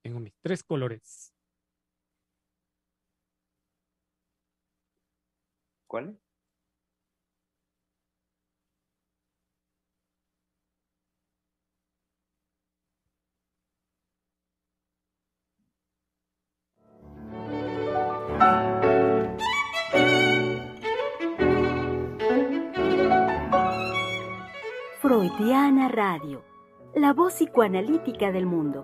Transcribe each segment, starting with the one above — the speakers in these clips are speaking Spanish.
tengo mis tres colores. ¿Cuál? Freudiana Radio, la voz psicoanalítica del mundo.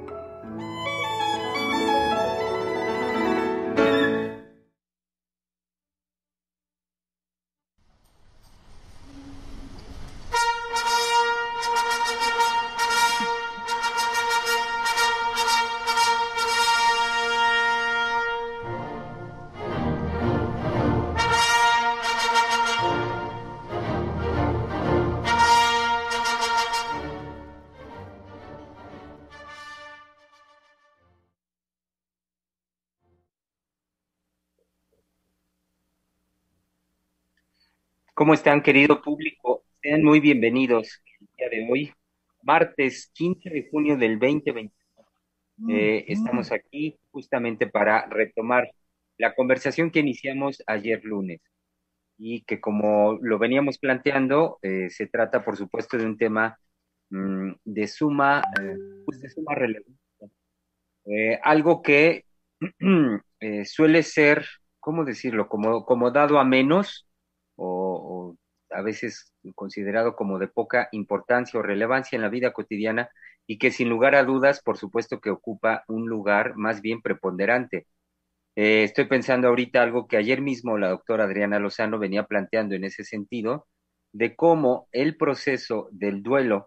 ¿Cómo están, querido público? Sean muy bienvenidos el día de hoy, martes 15 de junio del 2020. Estamos aquí justamente para retomar la conversación que iniciamos ayer lunes y que, como lo veníamos planteando, se trata, por supuesto, de un tema de suma relevancia. Algo que suele ser, ¿cómo decirlo? Como dado a menos o a veces considerado como de poca importancia o relevancia en la vida cotidiana y que sin lugar a dudas, por supuesto que ocupa un lugar más bien preponderante. Estoy pensando ahorita algo que ayer mismo la doctora Adriana Lozano venía planteando en ese sentido, de cómo el proceso del duelo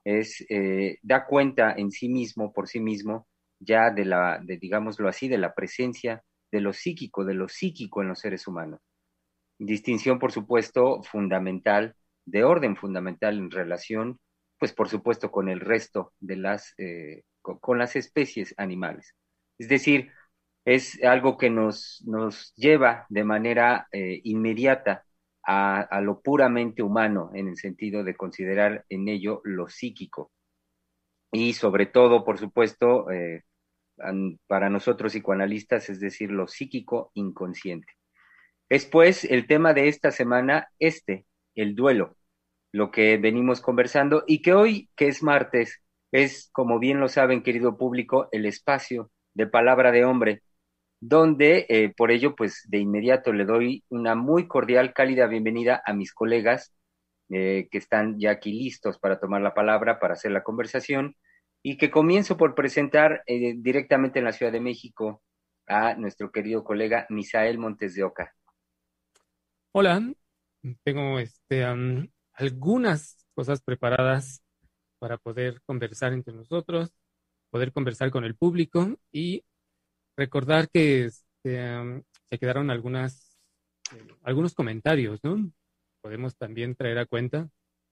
da cuenta en sí mismo, por sí mismo, ya digámoslo así, de la presencia de lo psíquico en los seres humanos. Distinción, por supuesto, fundamental, de orden fundamental en relación, pues por supuesto, con el resto de con las especies animales. Es decir, es algo que nos lleva de manera inmediata a lo puramente humano, en el sentido de considerar en ello lo psíquico. Y sobre todo, por supuesto, para nosotros psicoanalistas, es decir, lo psíquico inconsciente. Es pues el tema de esta semana, el duelo, lo que venimos conversando y que hoy, que es martes, es, como bien lo saben, querido público, el espacio de palabra de hombre, donde por ello, pues de inmediato le doy una muy cordial, cálida bienvenida a mis colegas que están ya aquí listos para tomar la palabra, para hacer la conversación, y que comienzo por presentar directamente en la Ciudad de México a nuestro querido colega Misael Montes de Oca. Hola, tengo algunas cosas preparadas para poder conversar entre nosotros, poder conversar con el público y recordar que se quedaron algunos comentarios, ¿no? Podemos también traer a cuenta.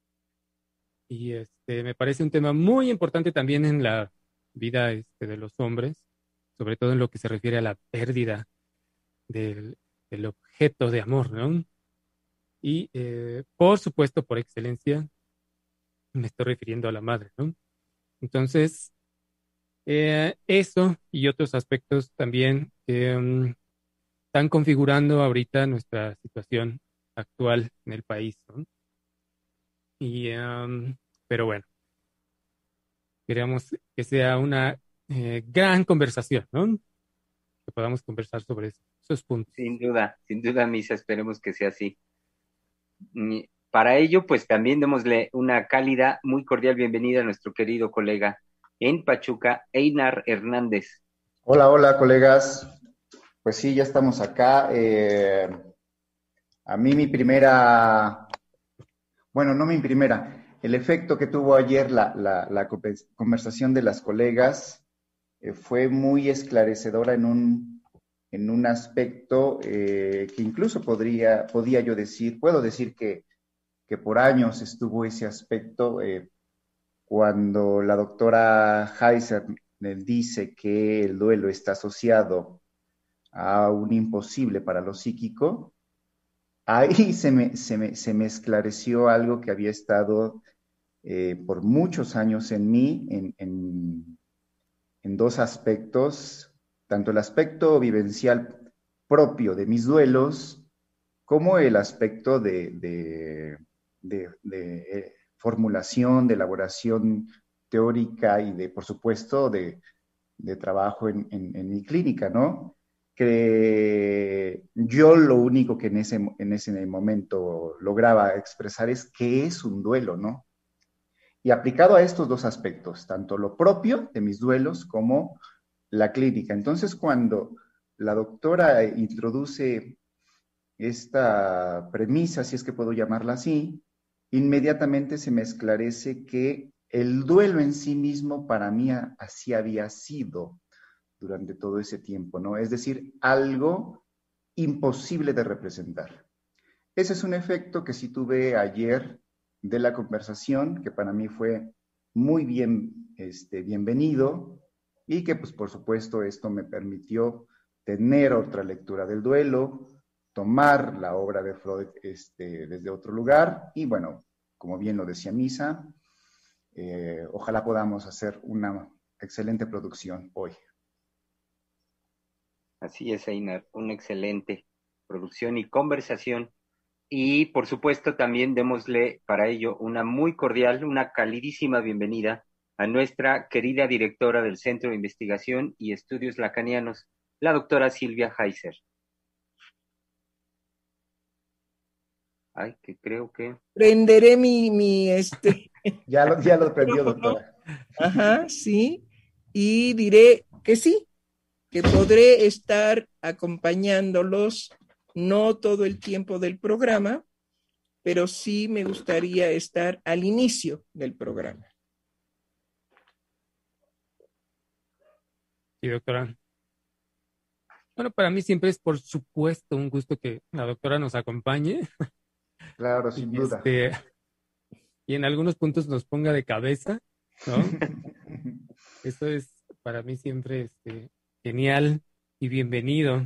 Y me parece un tema muy importante también en la vida de los hombres, sobre todo en lo que se refiere a la pérdida del, del objeto de amor, ¿no? Y por supuesto, por excelencia, me estoy refiriendo a la madre, ¿no? Entonces, eso y otros aspectos también están configurando ahorita nuestra situación actual en el país, ¿no? Y, pero bueno, queríamos que sea una gran conversación, ¿no? Que podamos conversar sobre esos puntos. Sin duda, Misa, esperemos que sea así. Para ello, pues también démosle una cálida, muy cordial bienvenida a nuestro querido colega en Pachuca, Einar Hernández. Hola, hola, colegas. Pues sí, ya estamos acá. A mí el efecto que tuvo ayer la conversación de las colegas fue muy esclarecedora en un aspecto que incluso podía yo decir, puedo decir que por años estuvo ese aspecto cuando la doctora Heiser dice que el duelo está asociado a un imposible para lo psíquico. Ahí se me esclareció algo que había estado por muchos años en mí, en dos aspectos, tanto el aspecto vivencial propio de mis duelos, como el aspecto de formulación, de elaboración teórica y por supuesto, de trabajo en mi clínica, ¿no? Que yo lo único que en ese momento lograba expresar es qué es un duelo, ¿no? Y aplicado a estos dos aspectos, tanto lo propio de mis duelos como la clínica. Entonces, cuando la doctora introduce esta premisa, si es que puedo llamarla así, inmediatamente se me esclarece que el duelo en sí mismo para mí así había sido durante todo ese tiempo, ¿no? Es decir, algo imposible de representar. Ese es un efecto que sí tuve ayer de la conversación, que para mí fue muy bienvenido y que, pues, por supuesto, esto me permitió tener otra lectura del duelo, tomar la obra de Freud desde otro lugar y, bueno, como bien lo decía Misa, ojalá podamos hacer una excelente producción hoy. Así es, Einar, una excelente producción y conversación. Y por supuesto también démosle para ello una muy cordial, una calidísima bienvenida a nuestra querida directora del Centro de Investigación y Estudios Lacanianos, la doctora Silvia Heiser. Ay, que creo que... Prenderé Ya lo prendió, micrófono. doctora. Ajá, sí. Y diré que sí, que podré estar acompañándolos, no todo el tiempo del programa, pero sí me gustaría estar al inicio del programa. Sí, doctora. Bueno, para mí siempre es, por supuesto, un gusto que la doctora nos acompañe. Claro, sin duda. Y en algunos puntos nos ponga de cabeza, ¿no? Eso es para mí siempre genial y bienvenido.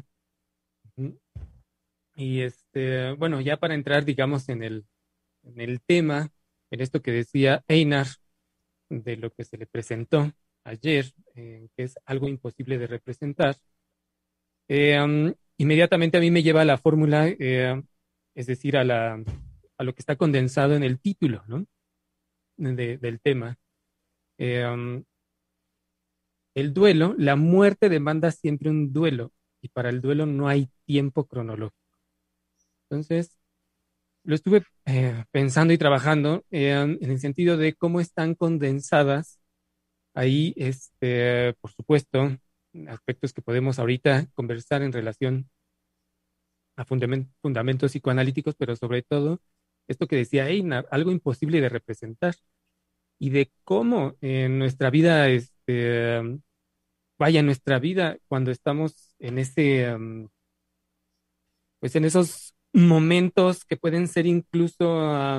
Y bueno, ya para entrar, digamos, en el tema, en esto que decía Einar, de lo que se le presentó ayer, que es algo imposible de representar, inmediatamente a mí me lleva a la fórmula, es decir, a lo que está condensado en el título, ¿no? Del tema. El duelo, la muerte demanda siempre un duelo, y para el duelo no hay tiempo cronológico. Entonces, lo estuve pensando y trabajando en el sentido de cómo están condensadas ahí, por supuesto, aspectos que podemos ahorita conversar en relación a fundamentos psicoanalíticos, pero sobre todo esto que decía Einar, algo imposible de representar y de cómo en nuestra vida, en nuestra vida, cuando estamos en pues en esos momentos que pueden ser incluso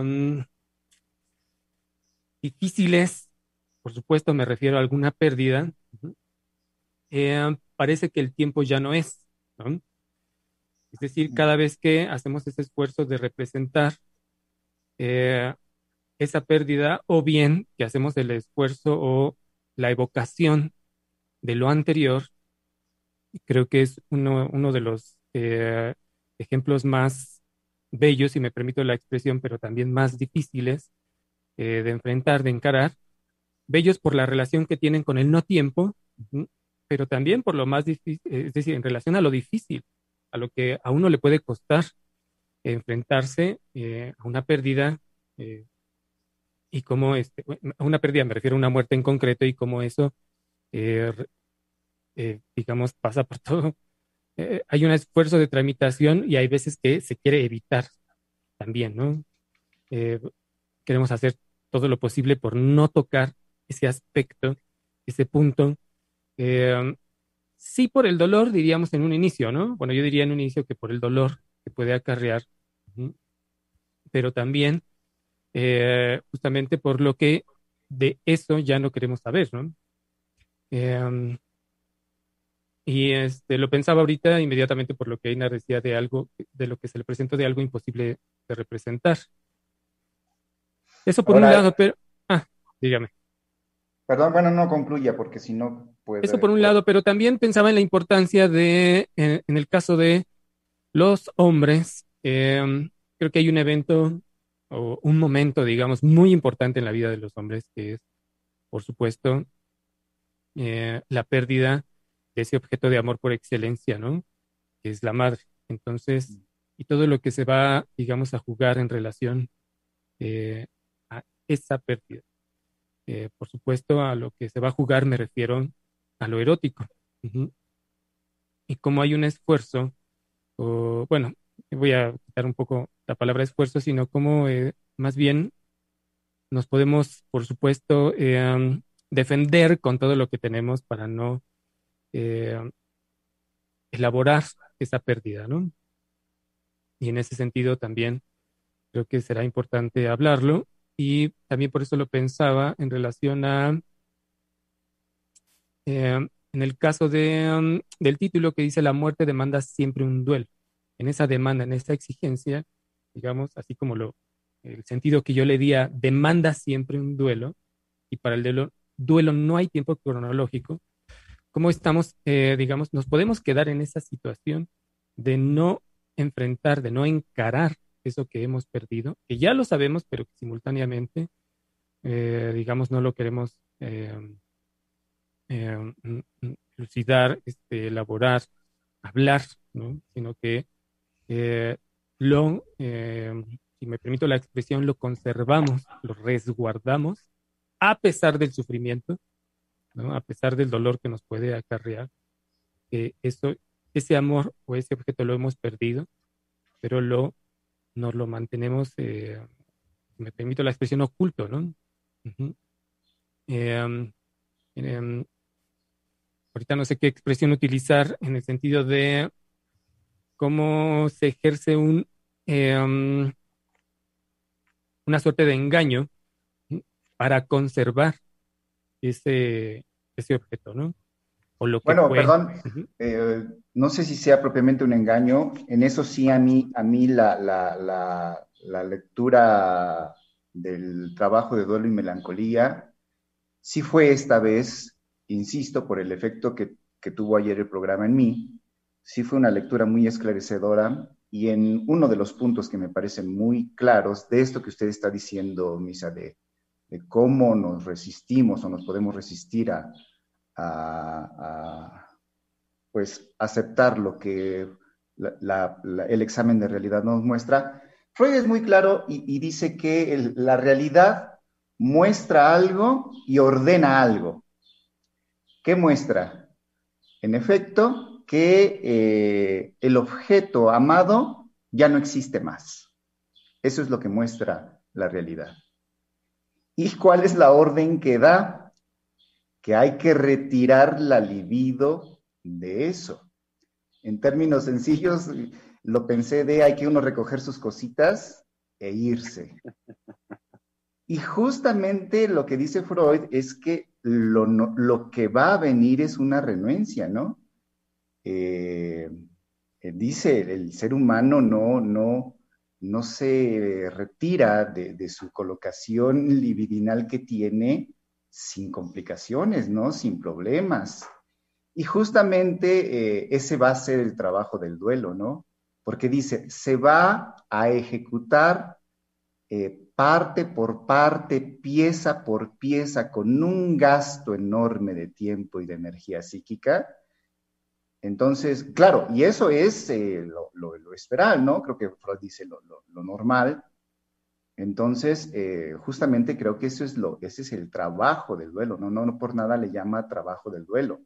difíciles, por supuesto me refiero a alguna pérdida, parece que el tiempo ya no es, ¿no? Es decir, cada vez que hacemos ese esfuerzo de representar esa pérdida, o bien que hacemos el esfuerzo o la evocación de lo anterior, creo que es uno de los ejemplos más bellos, si me permito la expresión, pero también más difíciles de enfrentar, de encarar, bellos por la relación que tienen con el no tiempo, pero también por lo más difícil, es decir, en relación a lo difícil, a lo que a uno le puede costar enfrentarse a una pérdida, y cómo a una pérdida, me refiero a una muerte en concreto, y cómo eso, digamos, pasa por todo. Hay un esfuerzo de tramitación y hay veces que se quiere evitar también, ¿no? Eh, Queremos hacer todo lo posible por no tocar ese aspecto, ese punto. Sí, por el dolor, diríamos en un inicio, ¿no? Bueno, yo diría en un inicio que por el dolor que puede acarrear, pero también justamente por lo que de eso ya no queremos saber, ¿no? Y lo pensaba ahorita inmediatamente por lo que Einar decía de algo, de lo que se le presentó de algo imposible de representar. Eso por un Ahora, lado, pero... dígame. Perdón, bueno, no concluya porque si no Eso puede... por un lado, pero también pensaba en la importancia de, en el caso de los hombres, creo que hay un evento o un momento, digamos, muy importante en la vida de los hombres, que es, por supuesto, la pérdida de ese objeto de amor por excelencia, ¿no? Que es la madre. Entonces, y todo lo que se va, digamos, a jugar en relación a esa pérdida. Por supuesto, a lo que se va a jugar me refiero a lo erótico. Ujú. Y como hay un esfuerzo, o bueno, voy a quitar un poco la palabra esfuerzo, sino como más bien nos podemos, por supuesto, defender con todo lo que tenemos para no eh, elaborar esa pérdida, ¿no? Y en ese sentido también creo que será importante hablarlo y también por eso lo pensaba en relación a, en el caso del título que dice la muerte demanda siempre un duelo. En esa demanda, en esa exigencia, digamos, así como el sentido que yo le di a demanda siempre un duelo, y para el duelo no hay tiempo cronológico. ¿Cómo estamos, digamos, nos podemos quedar en esa situación de no enfrentar, de no encarar eso que hemos perdido, que ya lo sabemos, pero que simultáneamente, digamos, no lo queremos elucidar, elaborar, hablar, ¿no? Sino que eh, si me permito la expresión, lo conservamos, lo resguardamos a pesar del sufrimiento, ¿no? A pesar del dolor que nos puede acarrear, ese amor o ese objeto lo hemos perdido, pero nos lo mantenemos, si me permito la expresión, oculto, ¿no? Ujú. Eh, eh, ahorita no sé qué expresión utilizar en el sentido de cómo se ejerce eh, una suerte de engaño, ¿sí? Para conservar ese, ese objeto, ¿no? O lo que Bueno, fue. perdón, Ujú. no sé si sea propiamente un engaño. En eso sí, a mí la lectura del trabajo de duelo y melancolía sí fue esta vez, insisto, por el efecto que tuvo ayer el programa en mí, sí fue una lectura muy esclarecedora y en uno de los puntos que me parecen muy claros de esto que usted está diciendo, Misa, de cómo nos resistimos o nos podemos resistir a pues aceptar lo que el examen de realidad nos muestra. Freud es muy claro y dice que la realidad muestra algo y ordena algo. ¿Qué muestra? En efecto, que el objeto amado ya no existe más. Eso es lo que muestra la realidad. ¿Y cuál es la orden que da? Que hay que retirar la libido de eso. En términos sencillos, lo pensé de hay que uno recoger sus cositas e irse. Y justamente lo que dice Freud es que lo que va a venir es una renuencia, ¿no? Eh, dice, el ser humano no se retira de su colocación libidinal que tiene sin complicaciones, ¿no? Sin problemas. Y justamente ese va a ser el trabajo del duelo, ¿no? Porque dice, se va a ejecutar parte por parte, pieza por pieza, con un gasto enorme de tiempo y de energía psíquica. Entonces, claro, y eso es lo esperal, ¿no? Creo que Freud dice lo normal. Entonces, justamente creo que ese es el trabajo del duelo, ¿no? No por nada le llama trabajo del duelo.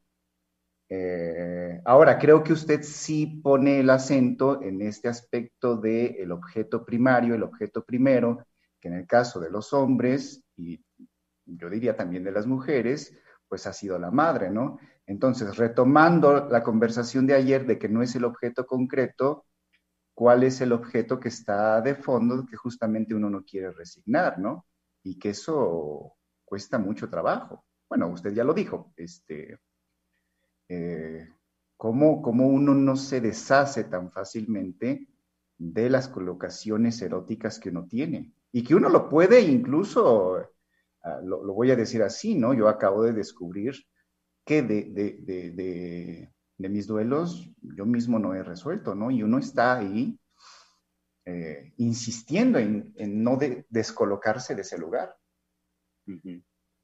Ahora, creo que usted sí pone el acento en este aspecto del objeto primario, el objeto primero, que en el caso de los hombres, y yo diría también de las mujeres, pues ha sido la madre, ¿no? Entonces, retomando la conversación de ayer de que no es el objeto concreto, ¿cuál es el objeto que está de fondo que justamente uno no quiere resignar, ¿no? Y que eso cuesta mucho trabajo. Bueno, usted ya lo dijo, eh, cómo uno no se deshace tan fácilmente de las colocaciones eróticas que uno tiene y que uno lo puede incluso lo voy a decir así, ¿no? Yo acabo de descubrir que de mis duelos yo mismo no he resuelto, ¿no? Y uno está ahí insistiendo en no descolocarse de ese lugar. Uh-huh.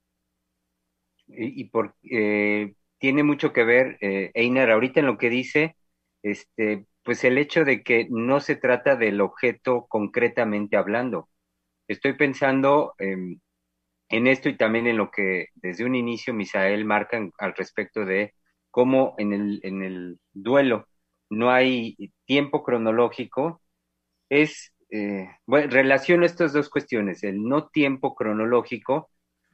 Tiene mucho que ver, Einar, ahorita en lo que dice, pues el hecho de que no se trata del objeto concretamente hablando. Estoy pensando en esto y también en lo que desde un inicio Misael marca al respecto de cómo en el duelo no hay tiempo cronológico. Bueno, relaciono estas dos cuestiones, el no tiempo cronológico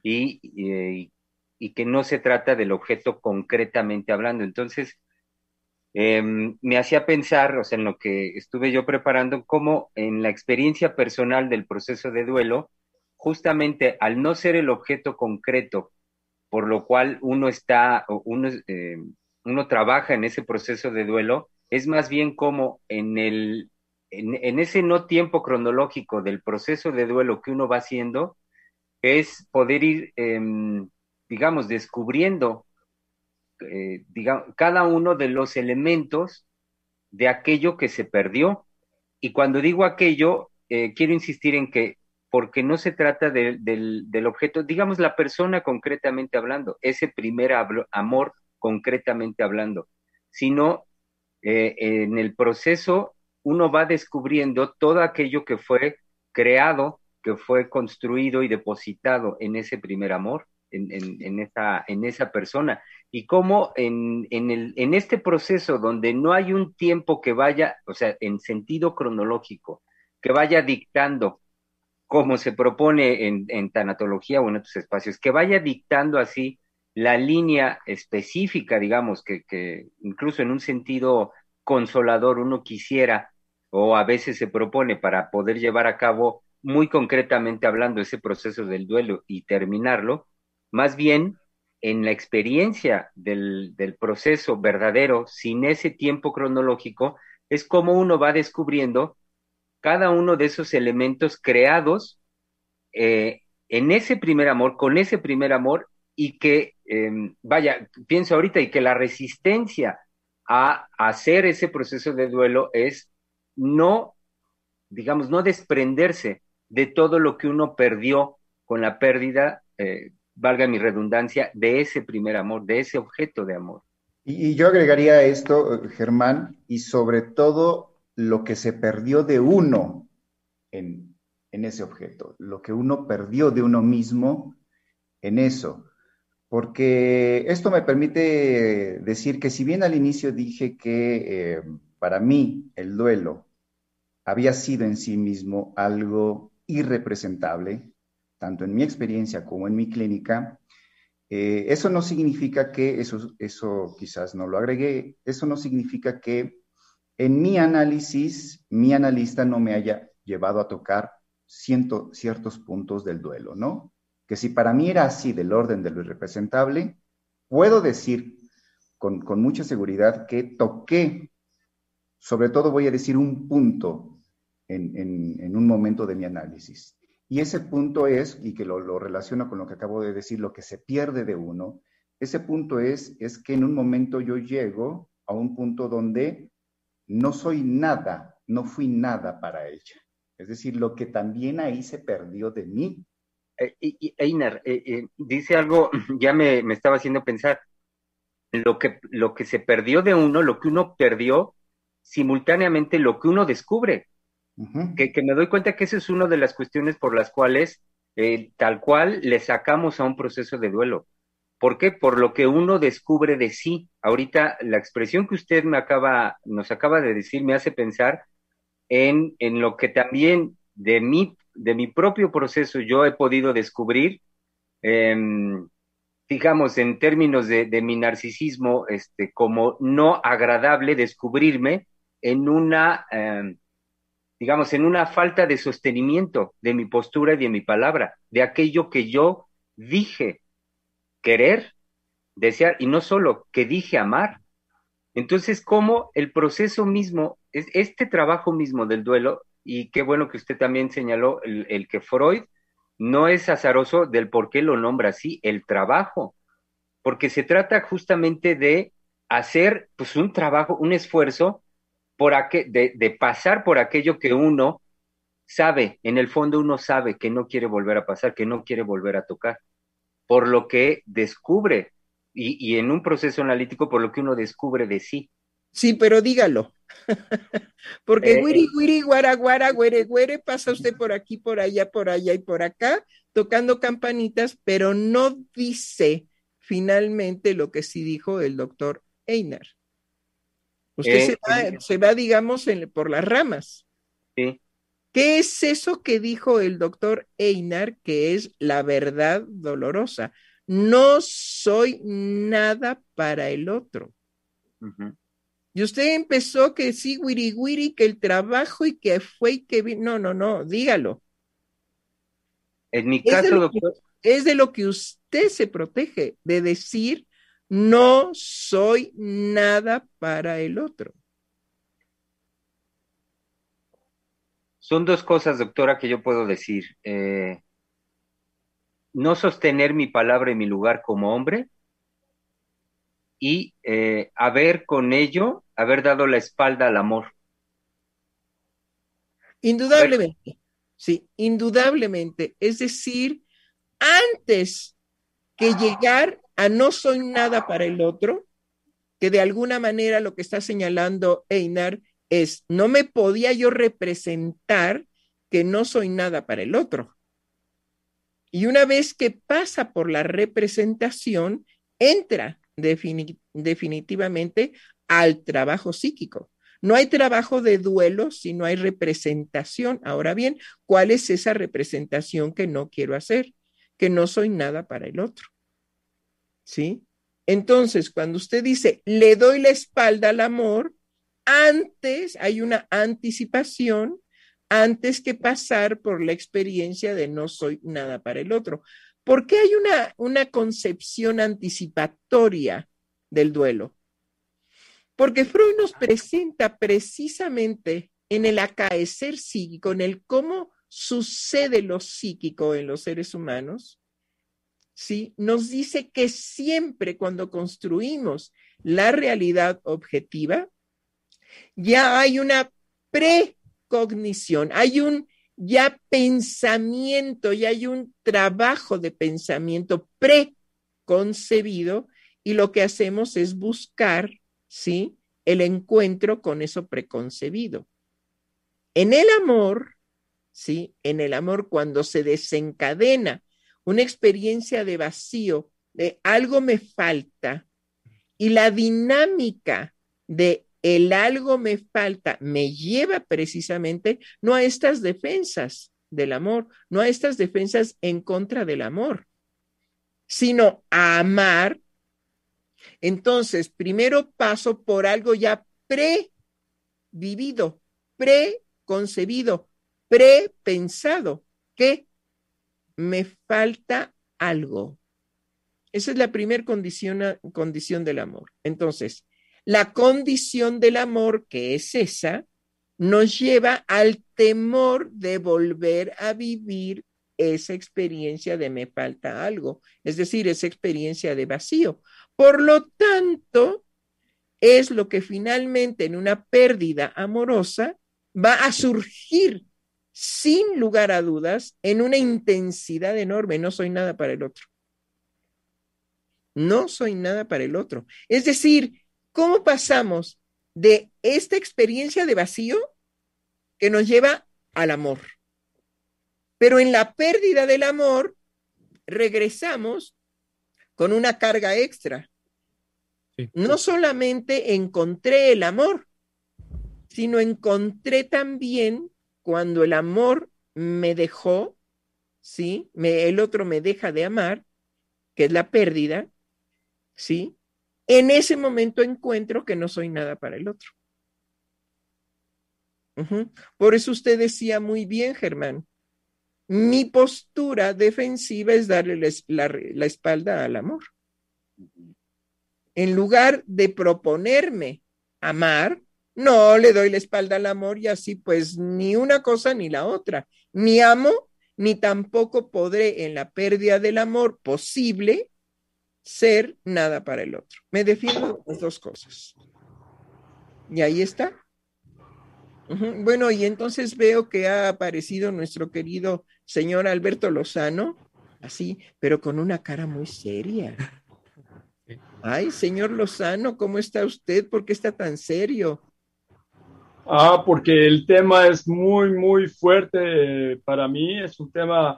y que no se trata del objeto concretamente hablando. Entonces, me hacía pensar, o sea, en lo que estuve yo preparando, cómo en la experiencia personal del proceso de duelo, justamente al no ser el objeto concreto, por lo cual uno trabaja en ese proceso de duelo, es más bien como en ese no tiempo cronológico del proceso de duelo que uno va haciendo, es poder ir, digamos, descubriendo cada uno de los elementos de aquello que se perdió. Y cuando digo aquello, quiero insistir en que, porque no se trata del objeto, digamos la persona concretamente hablando, ese primer amor concretamente hablando, sino en el proceso uno va descubriendo todo aquello que fue creado, que fue construido y depositado en ese primer amor, en esa persona. Y cómo en este proceso donde no hay un tiempo que vaya, o sea, en sentido cronológico, que vaya dictando, como se propone en tanatología o en otros espacios, que vaya dictando así la línea específica, digamos, que incluso en un sentido consolador uno quisiera, o a veces se propone para poder llevar a cabo muy concretamente hablando ese proceso del duelo y terminarlo, más bien en la experiencia del proceso verdadero, sin ese tiempo cronológico, es como uno va descubriendo cada uno de esos elementos creados en ese primer amor, con ese primer amor, y que, vaya, pienso ahorita, y que la resistencia a hacer ese proceso de duelo es no, digamos, no desprenderse de todo lo que uno perdió con la pérdida, valga mi redundancia, de ese primer amor, de ese objeto de amor. Y yo agregaría a esto, Germán, y sobre todo lo que se perdió de uno en ese objeto, lo que uno perdió de uno mismo en eso. Porque esto me permite decir que si bien al inicio dije que para mí el duelo había sido en sí mismo algo irrepresentable, tanto en mi experiencia como en mi clínica, eso no significa que, eso quizás no lo agregué, eso no significa que en mi análisis, mi analista no me haya llevado a tocar ciertos puntos del duelo, ¿no? Que si para mí era así del orden de lo irrepresentable, puedo decir con mucha seguridad que toqué, sobre todo voy a decir un punto en un momento de mi análisis. Y ese punto es, y que lo relaciono con lo que acabo de decir, lo que se pierde de uno, ese punto es que en un momento yo llego a un punto donde no soy nada, no fui nada para ella. Es decir, lo que también ahí se perdió de mí. Einar, dice algo, ya me estaba haciendo pensar, lo que se perdió de uno, lo que uno perdió, simultáneamente lo que uno descubre. Uh-huh. Que me doy cuenta que esa es una de las cuestiones por las cuales tal cual le sacamos a un proceso de duelo. ¿Por qué? Por lo que uno descubre de sí. Ahorita la expresión que usted nos acaba de decir me hace pensar en lo que también de mi propio proceso yo he podido descubrir, digamos, en términos de mi narcisismo, como no agradable descubrirme en digamos, en una falta de sostenimiento de mi postura y de mi palabra, de aquello que yo dije querer, desear, y no solo, que dije amar. Entonces, ¿cómo el proceso mismo, este trabajo mismo del duelo, y qué bueno que usted también señaló el que Freud no es azaroso del por qué lo nombra así, el trabajo, porque se trata justamente de hacer pues un trabajo, un esfuerzo de pasar por aquello que uno sabe, en el fondo uno sabe que no quiere volver a pasar, que no quiere volver a tocar, por lo que descubre, y en un proceso analítico, por lo que uno descubre de sí. Sí, pero dígalo. Porque Eh, guiri, guiri, guara, guara, güere, güere, pasa usted por aquí, por allá y por acá, tocando campanitas, pero no dice finalmente lo que sí dijo el doctor Einar. Usted se va digamos, por las ramas. Sí. ¿Qué es eso que dijo el doctor Einar, que es la verdad dolorosa? No soy nada para el otro. Uh-huh. Y usted empezó que sí, wiri wiri, que el trabajo y que fue y que vino. No, dígalo. En mi caso, doctor. Es de lo que usted se protege, de decir, no soy nada para el otro. Son dos cosas, doctora, que yo puedo decir. No sostener mi palabra y mi lugar como hombre y haber con ello, haber dado la espalda al amor. Indudablemente, sí, indudablemente. Es decir, antes que llegar a no soy nada para el otro, que de alguna manera lo que está señalando Einar es, no me podía yo representar que no soy nada para el otro. Y una vez que pasa por la representación, entra definitivamente al trabajo psíquico. No hay trabajo de duelo si no hay representación. Ahora bien, ¿cuál es esa representación que no quiero hacer? Que no soy nada para el otro. ¿Sí? Entonces, cuando usted dice, le doy la espalda al amor, antes hay una anticipación, antes que pasar por la experiencia de no soy nada para el otro. ¿Por qué hay una concepción anticipatoria del duelo? Porque Freud nos presenta precisamente en el acaecer psíquico, en el cómo sucede lo psíquico en los seres humanos, ¿sí? Nos dice que siempre cuando construimos la realidad objetiva, ya hay una precognición, hay un ya pensamiento, ya hay un trabajo de pensamiento preconcebido y lo que hacemos es buscar, ¿sí?, el encuentro con eso preconcebido. En el amor, ¿sí?, en el amor cuando se desencadena una experiencia de vacío, de algo me falta, y la dinámica de el algo me falta me lleva precisamente no a estas defensas del amor, no a estas defensas en contra del amor, sino a amar. Entonces, primero paso por algo ya previvido, preconcebido, prepensado, que me falta algo. Esa es la primera condición del amor. Entonces, la condición del amor, que es esa, nos lleva al temor de volver a vivir esa experiencia de me falta algo, es decir, esa experiencia de vacío. Por lo tanto, es lo que finalmente en una pérdida amorosa va a surgir sin lugar a dudas en una intensidad enorme. No soy nada para el otro. No soy nada para el otro. Es decir, ¿cómo pasamos de esta experiencia de vacío que nos lleva al amor? Pero en la pérdida del amor, regresamos con una carga extra. Sí. No solamente encontré el amor, sino encontré también cuando el amor me dejó, ¿sí? El otro me deja de amar, que es la pérdida, ¿sí? En ese momento encuentro que no soy nada para el otro. Por eso usted decía muy bien, Germán, mi postura defensiva es darle la espalda al amor. En lugar de proponerme amar, no le doy la espalda al amor y así pues ni una cosa ni la otra. Ni amo ni tampoco podré en la pérdida del amor posible ser nada para el otro. Me defiendo de las dos cosas. Y ahí está. Bueno, y entonces veo que ha aparecido nuestro querido señor Alberto Lozano, así, pero con una cara muy seria. Ay, señor Lozano, ¿cómo está usted? ¿Por qué está tan serio? Porque el tema es muy, muy fuerte para mí. Es un tema,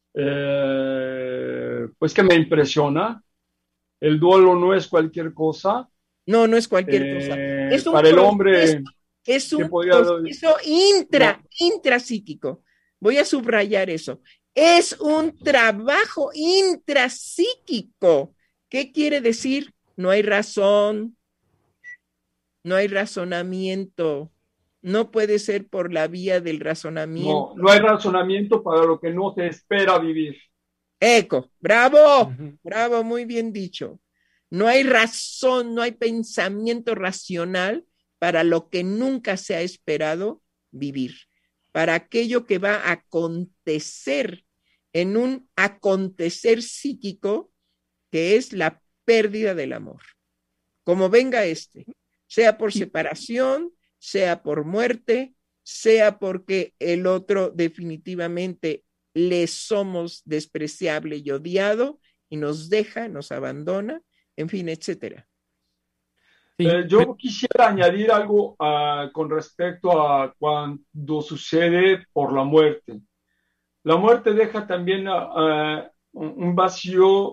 pues, que me impresiona. El duelo no es cualquier cosa. No, no es cualquier cosa. Es un Para el proceso, hombre, es un podría... proceso intrapsíquico. Voy a subrayar eso. Es un trabajo intrapsíquico. ¿Qué quiere decir? No hay razón, no hay razonamiento. No puede ser por la vía del razonamiento. No hay razonamiento para lo que no se espera vivir. Eco, bravo, bravo, muy bien dicho. No hay razón, no hay pensamiento racional para lo que nunca se ha esperado vivir, para aquello que va a acontecer en un acontecer psíquico que es la pérdida del amor. Como venga sea por separación, sea por muerte, sea porque el otro definitivamente le somos despreciable y odiado y nos deja, nos abandona, en fin, etcétera. Sí. Yo quisiera añadir algo con respecto a cuando sucede por la muerte. La muerte deja también un vacío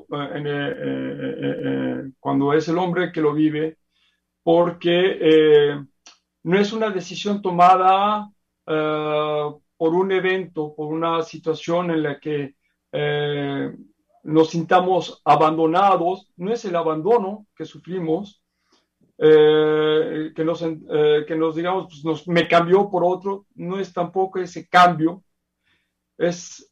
cuando es el hombre que lo vive, porque no es una decisión tomada por un evento, por una situación en la que nos sintamos abandonados. No es el abandono que sufrimos, que nos digamos, pues me cambió por otro. No es tampoco ese cambio. Es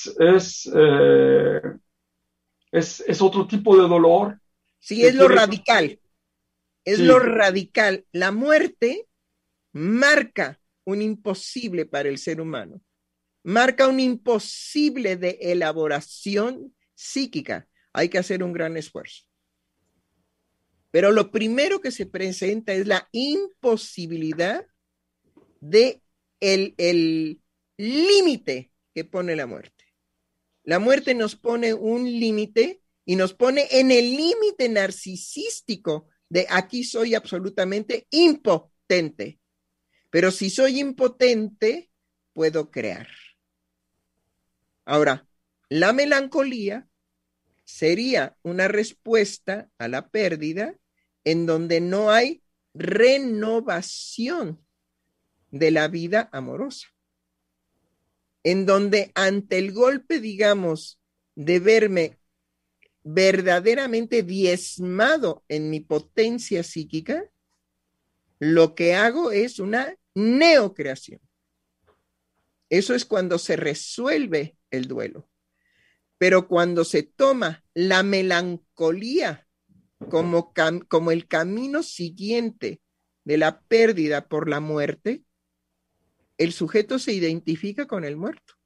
otro tipo de dolor. Sí, es lo radical. Es lo radical. La muerte marca un imposible para el ser humano. Marca un imposible de elaboración psíquica. Hay que hacer un gran esfuerzo. Pero lo primero que se presenta es la imposibilidad de el límite que pone la muerte. La muerte nos pone un límite y nos pone en el límite narcisístico de aquí soy absolutamente impotente. Pero si soy impotente, puedo crear. Ahora, la melancolía sería una respuesta a la pérdida en donde no hay renovación de la vida amorosa. En donde ante el golpe, digamos, de verme verdaderamente diezmado en mi potencia psíquica, lo que hago es una neocreación. Eso es cuando se resuelve el duelo. Pero cuando se toma la melancolía como el camino siguiente de la pérdida por la muerte, el sujeto se identifica con el muerto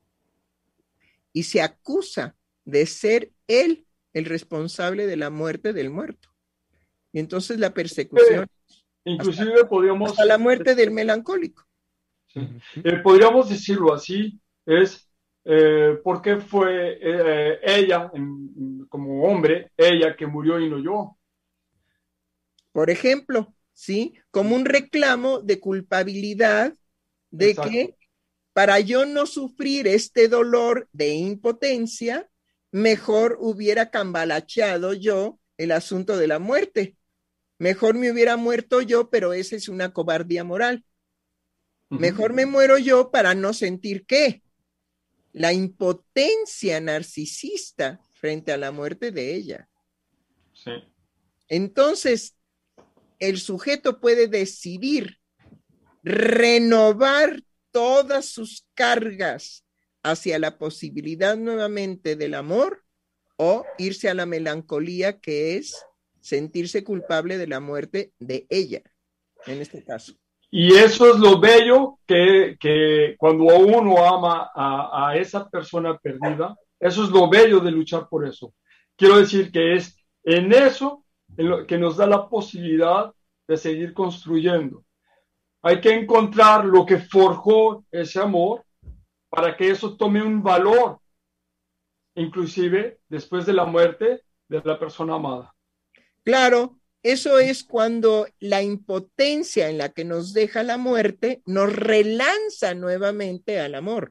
y se acusa de ser él el responsable de la muerte del muerto. Y entonces la persecución, inclusive podríamos... hasta la muerte del melancólico. Sí. Podríamos decirlo así, es ¿por qué fue ella, como hombre, ella que murió y no yo? Por ejemplo, ¿sí? Como un reclamo de culpabilidad de Exacto. que para yo no sufrir este dolor de impotencia, mejor hubiera cambalacheado yo el asunto de la muerte. Mejor me hubiera muerto yo, pero esa es una cobardía moral. Mejor me muero yo para no sentir ¿qué? La impotencia narcisista frente a la muerte de ella. Sí. Entonces, el sujeto puede decidir renovar todas sus cargas hacia la posibilidad nuevamente del amor o irse a la melancolía, que es sentirse culpable de la muerte de ella, en este caso. Y eso es lo bello que cuando uno ama a esa persona perdida, eso es lo bello de luchar por eso. Quiero decir que es en eso en lo que nos da la posibilidad de seguir construyendo. Hay que encontrar lo que forjó ese amor para que eso tome un valor, inclusive después de la muerte de la persona amada. Claro, eso es cuando la impotencia en la que nos deja la muerte nos relanza nuevamente al amor.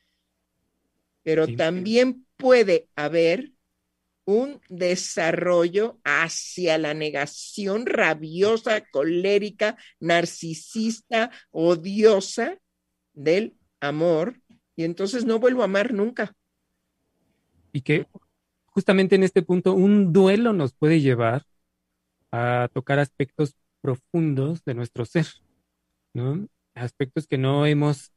Pero Sí. también puede haber un desarrollo hacia la negación rabiosa, colérica, narcisista, odiosa del amor, y entonces no vuelvo a amar nunca. Y que justamente en este punto un duelo nos puede llevar a tocar aspectos profundos de nuestro ser, ¿no? Aspectos que no hemos,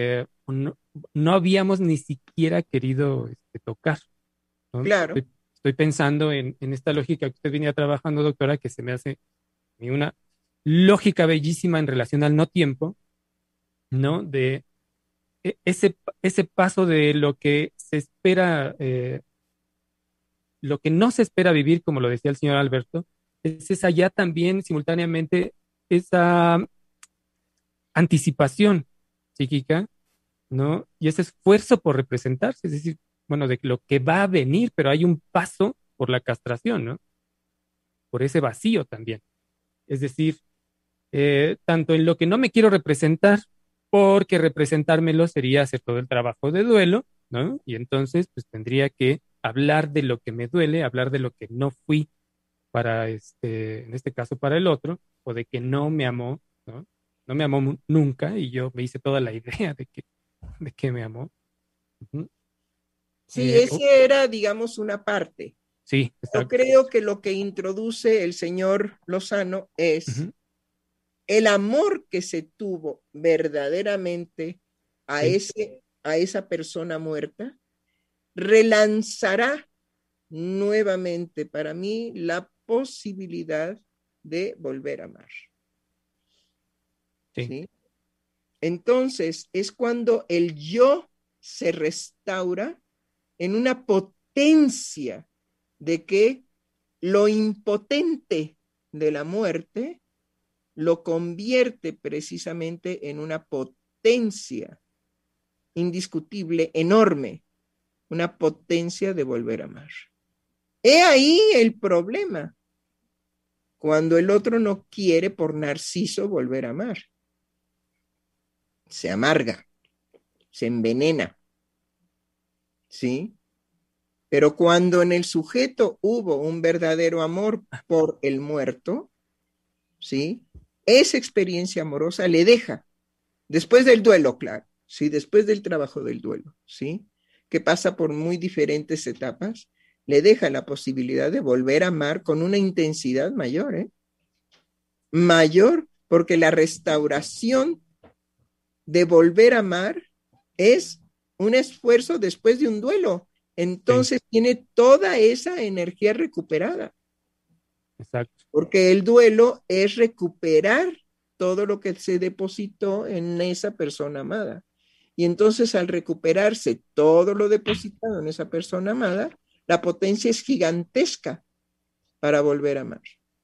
no habíamos ni siquiera querido tocar, ¿no? Claro. Estoy pensando en esta lógica que usted venía trabajando, doctora, que se me hace una lógica bellísima en relación al no tiempo, ¿no? De ese paso de lo que se espera, lo que no se espera vivir, como lo decía el señor Alberto, es esa ya también simultáneamente esa anticipación psíquica, ¿no? Y ese esfuerzo por representarse, es decir, bueno, de lo que va a venir, pero hay un paso por la castración, ¿no? Por ese vacío también. Es decir, tanto en lo que no me quiero representar, porque representármelo sería hacer todo el trabajo de duelo, ¿no? Y entonces, pues tendría que hablar de lo que me duele, hablar de lo que no fui para en este caso para el otro, o de que no me amó, ¿no? No me amó nunca y yo me hice toda la idea de que me amó. Uh-huh. Sí, ese era, digamos, una parte. Sí, exacto. Yo creo que lo que introduce el señor Lozano es uh-huh. el amor que se tuvo verdaderamente a, sí. A esa persona muerta, relanzará nuevamente para mí la posibilidad de volver a amar. Sí. ¿Sí? Entonces, es cuando el yo se restaura en una potencia de que lo impotente de la muerte lo convierte precisamente en una potencia indiscutible, enorme, una potencia de volver a amar. He ahí el problema, cuando el otro no quiere por narciso volver a amar. Se amarga, se envenena, ¿sí? Pero cuando en el sujeto hubo un verdadero amor por el muerto, ¿sí? Esa experiencia amorosa le deja, después del duelo, claro, ¿sí? Después del trabajo del duelo, ¿sí? Que pasa por muy diferentes etapas, le deja la posibilidad de volver a amar con una intensidad mayor, ¿eh? Mayor, porque la restauración de volver a amar es un esfuerzo después de un duelo. Entonces sí. Tiene toda esa energía recuperada. Exacto. Porque el duelo es recuperar todo lo que se depositó en esa persona amada. Y entonces al recuperarse todo lo depositado en esa persona amada, la potencia es gigantesca para volver a amar.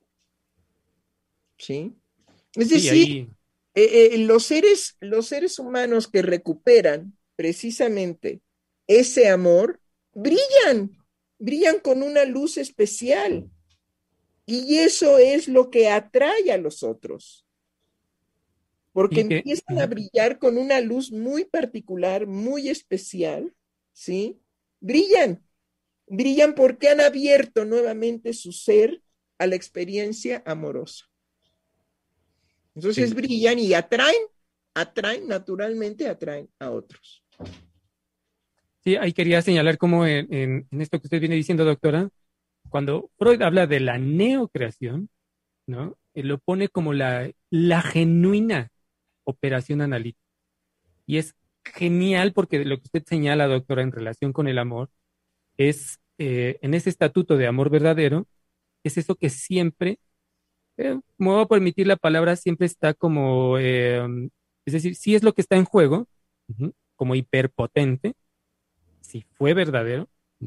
¿Sí? Es decir, los seres humanos que recuperan precisamente ese amor, brillan con una luz especial. Y eso es lo que atrae a los otros. Porque empiezan a brillar con una luz muy particular, muy especial, ¿sí? Brillan porque han abierto nuevamente su ser a la experiencia amorosa. Entonces sí. Brillan y naturalmente atraen a otros. Sí, ahí quería señalar cómo en esto que usted viene diciendo, doctora, cuando Freud habla de la neocreación, ¿no? Él lo pone como la genuina operación analítica. Y es genial porque lo que usted señala, doctora, en relación con el amor, es en ese estatuto de amor verdadero, es eso que siempre me voy a permitir la palabra, siempre está como, es decir, sí es lo que está en juego, como hiperpotente, si fue verdadero,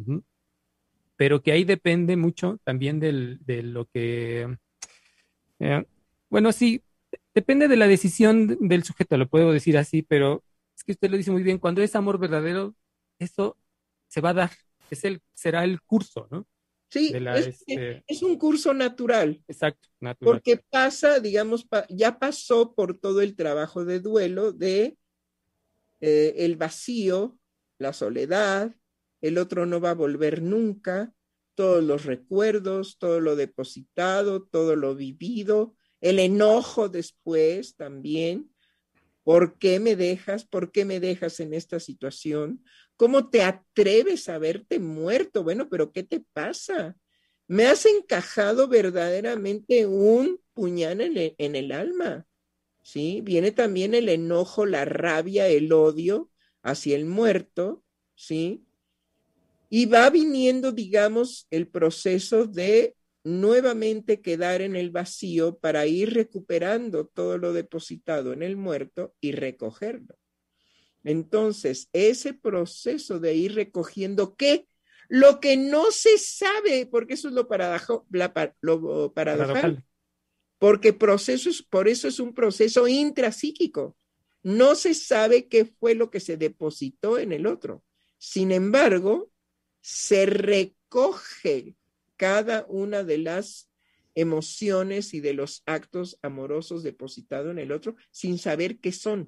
pero que ahí depende mucho también de lo que, eh, bueno, sí, depende de la decisión del sujeto, lo puedo decir así, pero es que usted lo dice muy bien, cuando es amor verdadero, eso se va a dar, será el curso, ¿no? Sí, es un curso natural. Exacto, natural. Porque pasa, digamos, ya pasó por todo el trabajo de duelo de el vacío, la soledad, el otro no va a volver nunca, todos los recuerdos, todo lo depositado, todo lo vivido, el enojo después también. ¿Por qué me dejas? ¿Por qué me dejas en esta situación? ¿Cómo te atreves a verte muerto? Bueno, pero ¿qué te pasa? Me has encajado verdaderamente un puñal en el alma, ¿sí? Viene también el enojo, la rabia, el odio hacia el muerto, ¿sí? Y va viniendo, digamos, el proceso de nuevamente quedar en el vacío para ir recuperando todo lo depositado en el muerto y recogerlo. Entonces, ese proceso de ir recogiendo, ¿qué? Lo que no se sabe, porque eso es lo paradojal, porque por eso es un proceso intrapsíquico. No se sabe qué fue lo que se depositó en el otro. Sin embargo, se recoge cada una de las emociones y de los actos amorosos depositados en el otro sin saber qué son.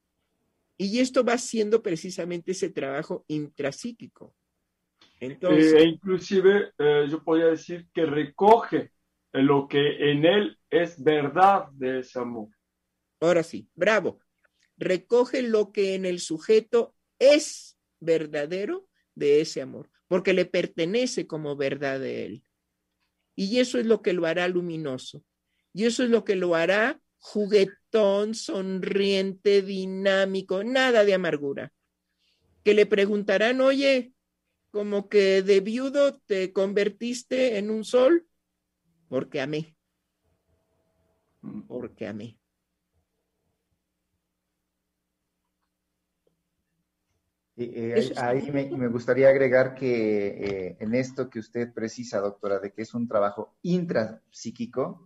Y esto va siendo precisamente ese trabajo intrapsíquico. Entonces, inclusive yo podría decir que recoge lo que en él es verdad de ese amor. Ahora sí, bravo. Recoge lo que en el sujeto es verdadero de ese amor, porque le pertenece como verdad de él. Y eso es lo que lo hará luminoso. Y eso es lo que lo hará juguetón, sonriente, dinámico, nada de amargura. Que le preguntarán, oye, como que de viudo te convertiste en un sol, porque amé. Porque amé. Ahí me gustaría agregar que en esto que usted precisa, doctora, de que es un trabajo intrapsíquico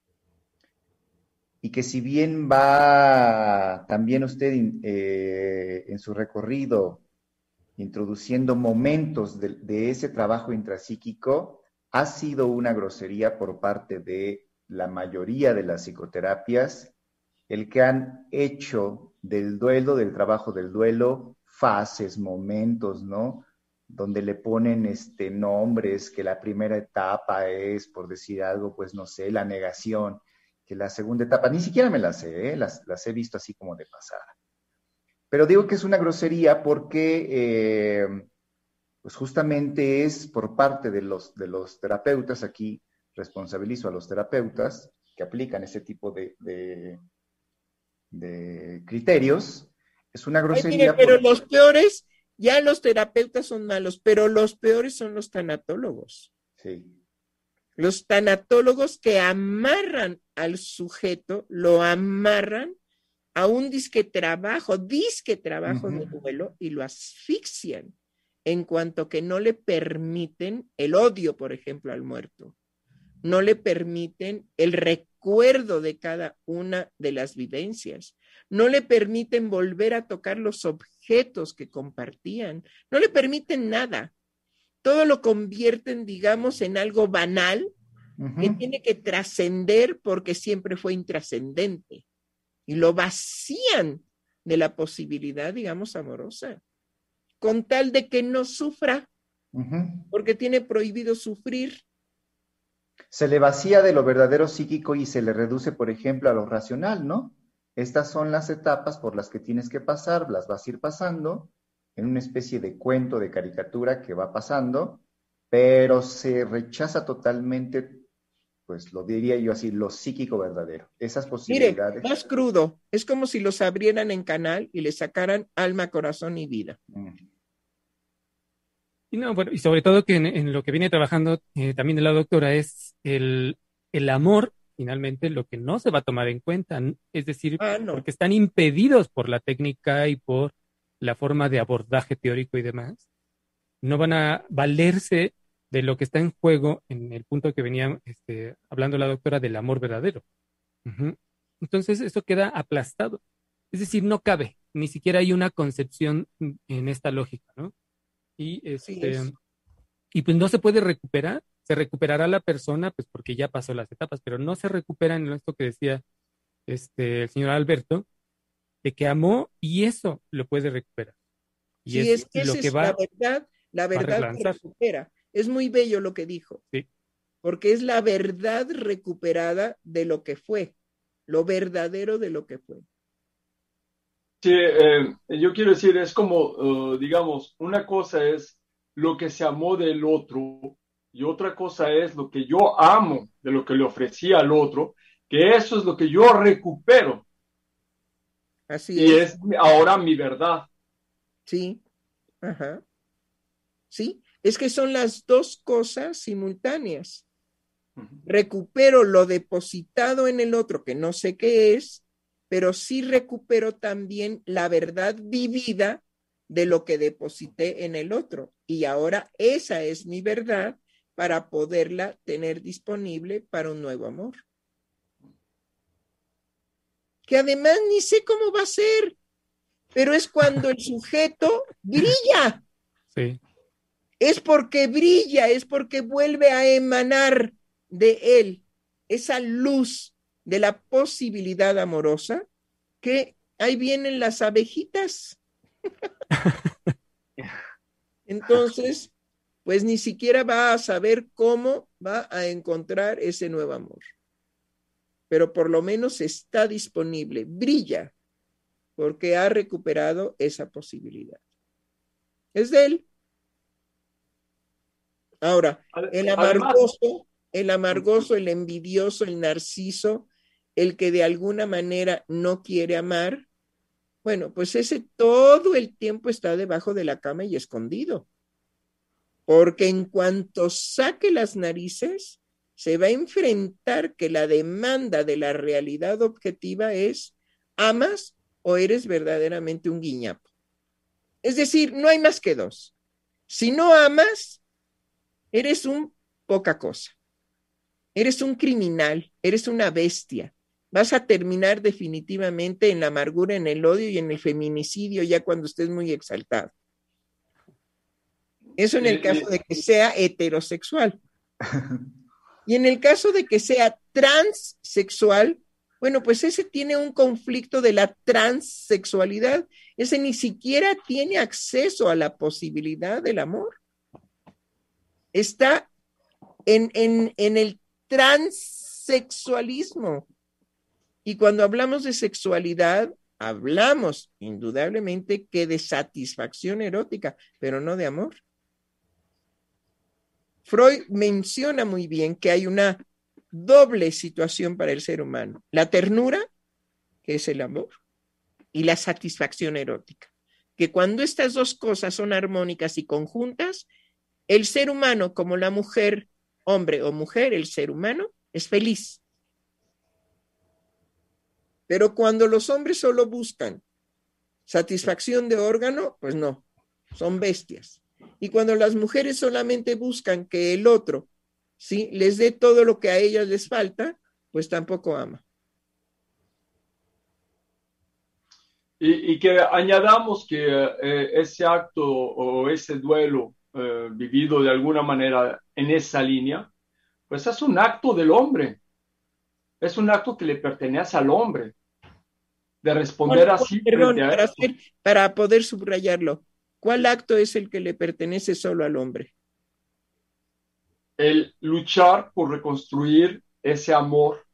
y que si bien va también usted en su recorrido introduciendo momentos de ese trabajo intrapsíquico, ha sido una grosería por parte de la mayoría de las psicoterapias el que han hecho del duelo, del trabajo del duelo, fases, momentos, ¿no? Donde le ponen nombres, que la primera etapa es, por decir algo, pues no sé, la negación, que la segunda etapa, ni siquiera me las sé, las he visto así como de pasada. Pero digo que es una grosería porque, pues justamente es por parte de los terapeutas, aquí responsabilizo a los terapeutas que aplican ese tipo de criterios, es una grosería. Mire, pero los peores, ya los terapeutas son malos, pero los peores son los tanatólogos. Sí. Los tanatólogos que amarran al sujeto, lo amarran a un disque trabajo de duelo y lo asfixian en cuanto que no le permiten el odio, por ejemplo, al muerto. No le permiten el recuerdo de cada una de las vivencias. No le permiten volver a tocar los objetos que compartían. No le permiten nada. Todo lo convierten, digamos, en algo banal que tiene que trascender porque siempre fue intrascendente. Y lo vacían de la posibilidad, digamos, amorosa, con tal de que no sufra, porque tiene prohibido sufrir. Se le vacía de lo verdadero psíquico y se le reduce, por ejemplo, a lo racional, ¿no? Estas son las etapas por las que tienes que pasar, las vas a ir pasando en una especie de cuento, de caricatura que va pasando, pero se rechaza totalmente, pues lo diría yo así, lo psíquico verdadero. Esas posibilidades. Mire, más crudo, es como si los abrieran en canal y le sacaran alma, corazón y vida. Y, no, bueno, y sobre todo que en lo que viene trabajando también de la doctora es el amor finalmente lo que no se va a tomar en cuenta, es decir, no. porque están impedidos por la técnica y por la forma de abordaje teórico y demás, no van a valerse de lo que está en juego en el punto que venía hablando la doctora del amor verdadero. Ujú. Entonces, eso queda aplastado. Es decir, no cabe, ni siquiera hay una concepción en esta lógica, ¿no? Y, Sí es. y pues no se puede recuperar. Se recuperará la persona, pues porque ya pasó las etapas, pero no se recupera en esto que decía el señor Alberto, de que amó y eso lo puede recuperar. Y Sí, es es que esa lo que es va la a verdad que relanzar. recupera. Es muy bello lo que dijo, Sí, porque es la verdad recuperada de lo que fue, lo verdadero de lo que fue. Sí, yo quiero decir, es como, digamos, una cosa es lo que se amó del otro y otra cosa es lo que yo amo de lo que le ofrecí al otro, que eso es lo que yo recupero Así y es, es ahora mi verdad. sí, ajá, sí. Es que son las dos cosas simultáneas. Recupero lo depositado en el otro, que no sé qué es, pero sí recupero también la verdad vivida de lo que deposité en el otro. Y ahora esa es mi verdad para poderla tener disponible para un nuevo amor. Que además ni sé cómo va a ser, pero es cuando el sujeto brilla. sí. Es porque brilla, es porque vuelve a emanar de él esa luz de la posibilidad amorosa, que ahí vienen las abejitas. Entonces, pues ni siquiera va a saber cómo va a encontrar ese nuevo amor. Pero por lo menos está disponible, brilla, porque ha recuperado esa posibilidad. Es de él. Ahora, Además, el amargoso, el envidioso, el narciso, el que de alguna manera no quiere amar, bueno, pues ese todo el tiempo está debajo de la cama y escondido. Porque en cuanto saque las narices, se va a enfrentar que la demanda de la realidad objetiva es, ¿amas o eres verdaderamente un guiñapo? Es decir, no hay más que dos. Si no amas, eres un poca cosa. Eres un criminal, eres una bestia. Vas a terminar definitivamente en la amargura, en el odio y en el feminicidio ya cuando estés muy exaltado. Eso en el caso de que sea heterosexual. Y en el caso de que sea transsexual, bueno, pues ese tiene un conflicto de la transsexualidad. Ese ni siquiera tiene acceso a la posibilidad del amor. Está en el transsexualismo. Y cuando hablamos de sexualidad, hablamos indudablemente que de satisfacción erótica, pero no de amor. Freud menciona muy bien que hay una doble situación para el ser humano: la ternura, que es el amor, y la satisfacción erótica. Que cuando estas dos cosas son armónicas y conjuntas, el ser humano, como la mujer, hombre o mujer, el ser humano, es feliz. Pero cuando los hombres solo buscan satisfacción de órgano, pues no, son bestias. Y cuando las mujeres solamente buscan que el otro, ¿sí?, les dé todo lo que a ellas les falta, pues tampoco ama. y que añadamos que ese acto o ese duelo vivido de alguna manera en esa línea, pues es un acto del hombre, es un acto que le pertenece al hombre, de responder así frente Perdón, a esto. para poder subrayarlo, ¿cuál acto es el que le pertenece solo al hombre? El luchar por reconstruir ese amor,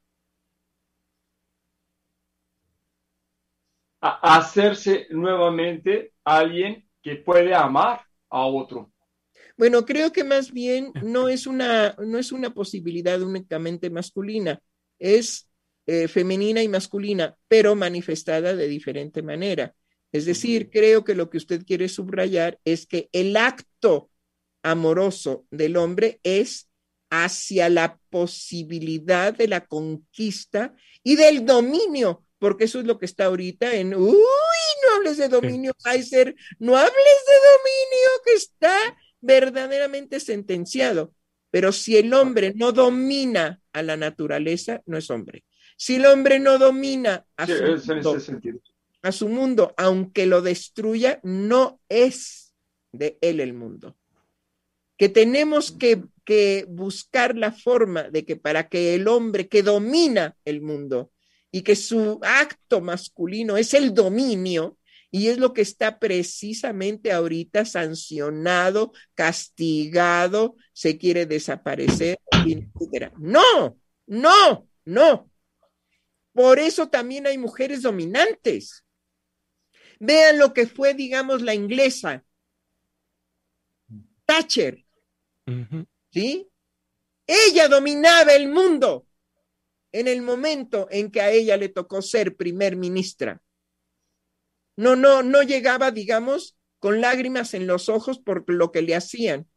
a hacerse nuevamente alguien que puede amar a otro. Bueno, creo que más bien no es una posibilidad únicamente masculina, es femenina y masculina, pero manifestada de diferente manera. Es decir, creo que lo que usted quiere subrayar es que el acto amoroso del hombre es hacia la posibilidad de la conquista y del dominio, porque eso es lo que está ahorita en, uy, no hables de dominio, Kaiser, no hables de dominio, que está verdaderamente sentenciado. Pero si el hombre no domina a la naturaleza, no es hombre. Si el hombre no domina a su mundo, aunque lo destruya, no es de él el mundo. Que tenemos que buscar la forma de que para que el hombre que domina el mundo y que su acto masculino es el dominio, y es lo que está precisamente ahorita sancionado, castigado, se quiere desaparecer, etc. No, no, no. Por eso también hay mujeres dominantes. Vean lo que fue, digamos, la inglesa, Thatcher. ¿Sí? Ella dominaba el mundo en el momento en que a ella le tocó ser primer ministra. No llegaba, digamos, con lágrimas en los ojos por lo que le hacían.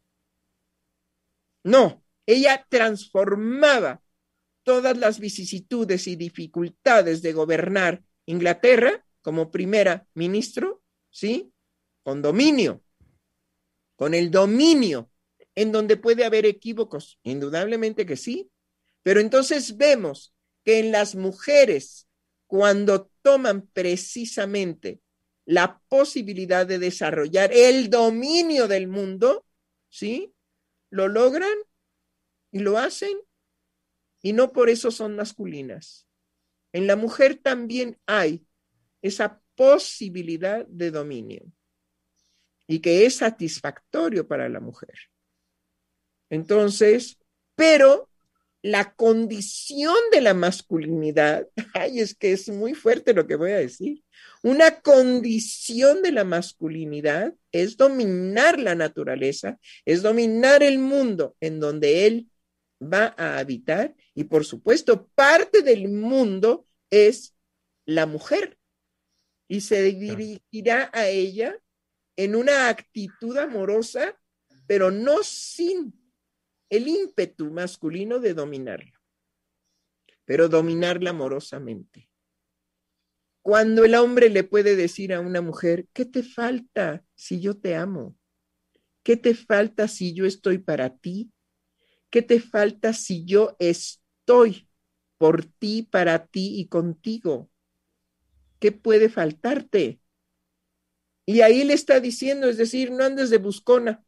No, ella transformaba todas las vicisitudes y dificultades de gobernar Inglaterra como primera ministro, ¿sí? Con dominio, con el dominio, en donde puede haber equívocos, indudablemente que sí, pero entonces vemos que en las mujeres, cuando toman precisamente la posibilidad de desarrollar el dominio del mundo, ¿sí? Lo logran y lo hacen, y no por eso son masculinas. En la mujer también hay esa posibilidad de dominio y que es satisfactorio para la mujer. Entonces, pero la condición de la masculinidad, ay, es que es muy fuerte lo que voy a decir, una condición de la masculinidad es dominar la naturaleza, es dominar el mundo en donde él va a habitar, y por supuesto parte del mundo es la mujer, y se dirigirá a ella en una actitud amorosa, pero no sin el ímpetu masculino de dominarla, pero dominarla amorosamente. Cuando el hombre le puede decir a una mujer, ¿qué te falta si yo te amo? ¿Qué te falta si yo estoy para ti? ¿Qué te falta si yo estoy por ti, para ti y contigo? ¿Qué puede faltarte? Y ahí le está diciendo, es decir, no andes de buscona.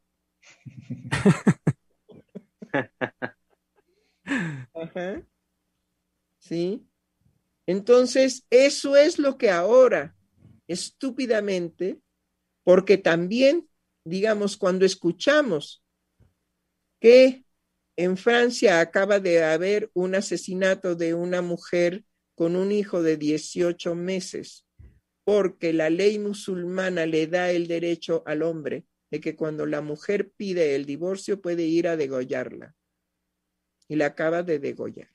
Ajá. ¿Sí? Entonces, eso es lo que ahora, estúpidamente, porque también, digamos, cuando escuchamos que en Francia acaba de haber un asesinato de una mujer con un hijo de 18 meses, porque la ley musulmana le da el derecho al hombre de que cuando la mujer pide el divorcio puede ir a degollarla. Y la acaba de degollar.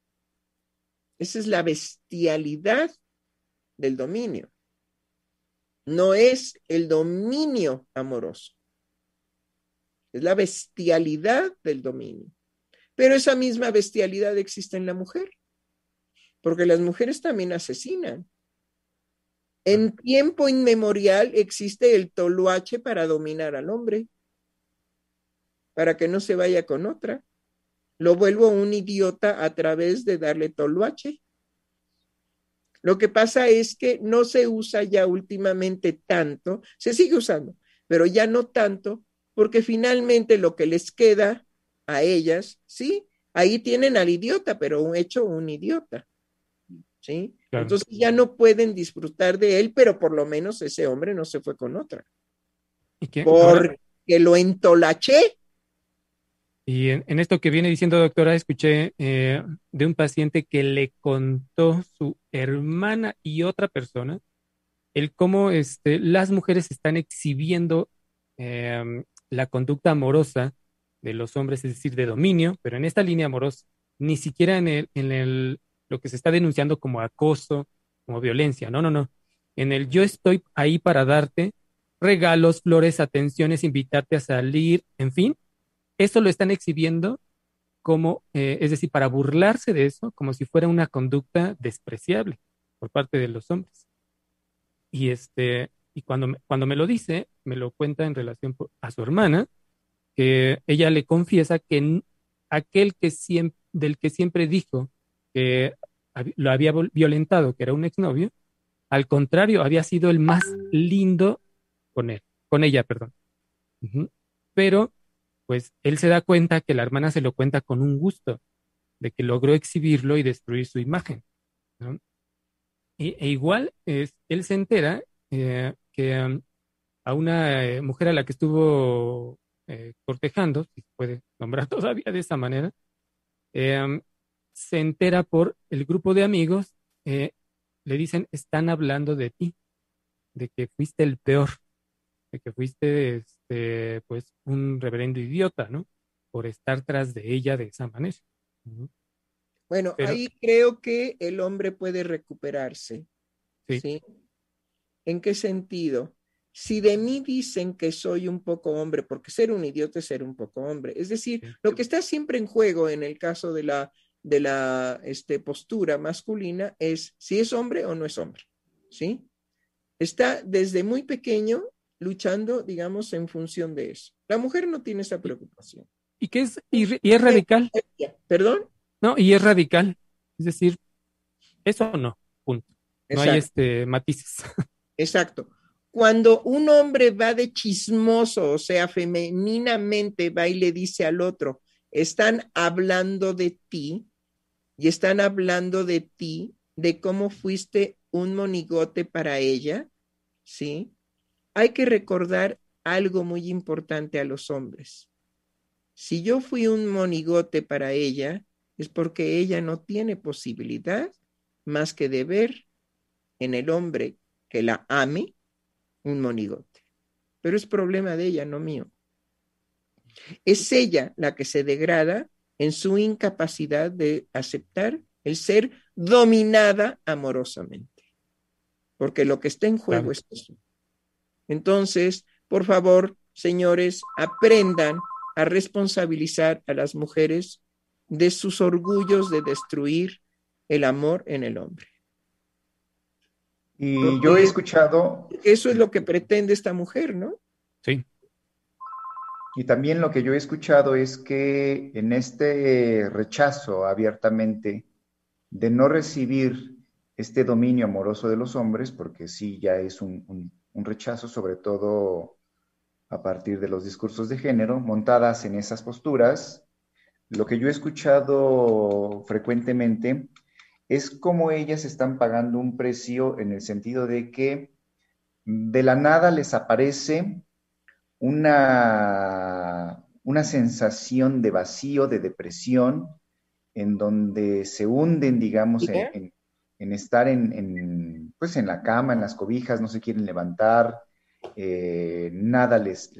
Esa es la bestialidad del dominio. No es el dominio amoroso. Es la bestialidad del dominio. Pero esa misma bestialidad existe en la mujer. Porque las mujeres también asesinan. En tiempo inmemorial existe el toloache para dominar al hombre. Para que no se vaya con otra. Lo vuelvo un idiota a través de darle toloache. Lo que pasa es que no se usa ya últimamente tanto, se sigue usando, pero ya no tanto, porque finalmente lo que les queda a ellas, ¿sí? Ahí tienen al idiota, pero hecho un idiota, ¿sí? Claro. Entonces ya no pueden disfrutar de él, pero por lo menos ese hombre no se fue con otra. ¿Y qué? Porque lo entolaché. Y en esto que viene diciendo, doctora, escuché de un paciente que le contó su hermana y otra persona el cómo las mujeres están exhibiendo la conducta amorosa de los hombres, es decir, de dominio, pero en esta línea amorosa, ni siquiera en lo que se está denunciando como acoso, como violencia, no. En el yo estoy ahí para darte regalos, flores, atenciones, invitarte a salir, en fin. Eso lo están exhibiendo como, es decir, para burlarse de eso, como si fuera una conducta despreciable por parte de los hombres. Y cuando me lo dice, me lo cuenta en relación a su hermana, que ella le confiesa que aquel del que siempre dijo que lo había violentado, que era un exnovio, al contrario, había sido el más lindo con ella, perdón. Ujú. Pero, pues, él se da cuenta que la hermana se lo cuenta con un gusto, de que logró exhibirlo y destruir su imagen, ¿no? E igual, él se entera que a una mujer a la que estuvo cortejando, si se puede nombrar todavía de esa manera, se entera por el grupo de amigos, le dicen, están hablando de ti, de que fuiste el peor, de que fuiste pues un reverendo idiota, ¿no? Por estar tras de ella de esa manera. Uh-huh. Bueno, ahí creo que el hombre puede recuperarse. Sí. ¿Sí? ¿En qué sentido? Si de mí dicen que soy un poco hombre, porque ser un idiota es ser un poco hombre. Es decir, sí, lo que está siempre en juego en el caso de la postura masculina es si es hombre o no es hombre. ¿Sí? Está desde muy pequeño luchando, digamos, en función de eso. La mujer no tiene esa preocupación. Y es radical. ¿Perdón? No, y es radical. Es decir, eso no, punto. No Exacto. Hay matices. Exacto. Cuando un hombre va de chismoso, o sea, femeninamente va y le dice al otro, están hablando de ti y están hablando de ti, de cómo fuiste un monigote para ella, ¿sí? Hay que recordar algo muy importante a los hombres. Si yo fui un monigote para ella, es porque ella no tiene posibilidad más que de ver en el hombre que la ame un monigote. Pero es problema de ella, no mío. Es ella la que se degrada en su incapacidad de aceptar el ser dominada amorosamente. Porque lo que está en juego es eso. Entonces, por favor, señores, aprendan a responsabilizar a las mujeres de sus orgullos de destruir el amor en el hombre. Y porque yo he escuchado... Eso es lo que pretende esta mujer, ¿no? Sí. Y también lo que yo he escuchado es que en este rechazo abiertamente de no recibir este dominio amoroso de los hombres, porque sí ya es un rechazo, sobre todo a partir de los discursos de género, montadas en esas posturas, lo que yo he escuchado frecuentemente es cómo ellas están pagando un precio en el sentido de que de la nada les aparece una sensación de vacío, de depresión, en donde se hunden, digamos, en estar pues en la cama, en las cobijas, no se quieren levantar, nada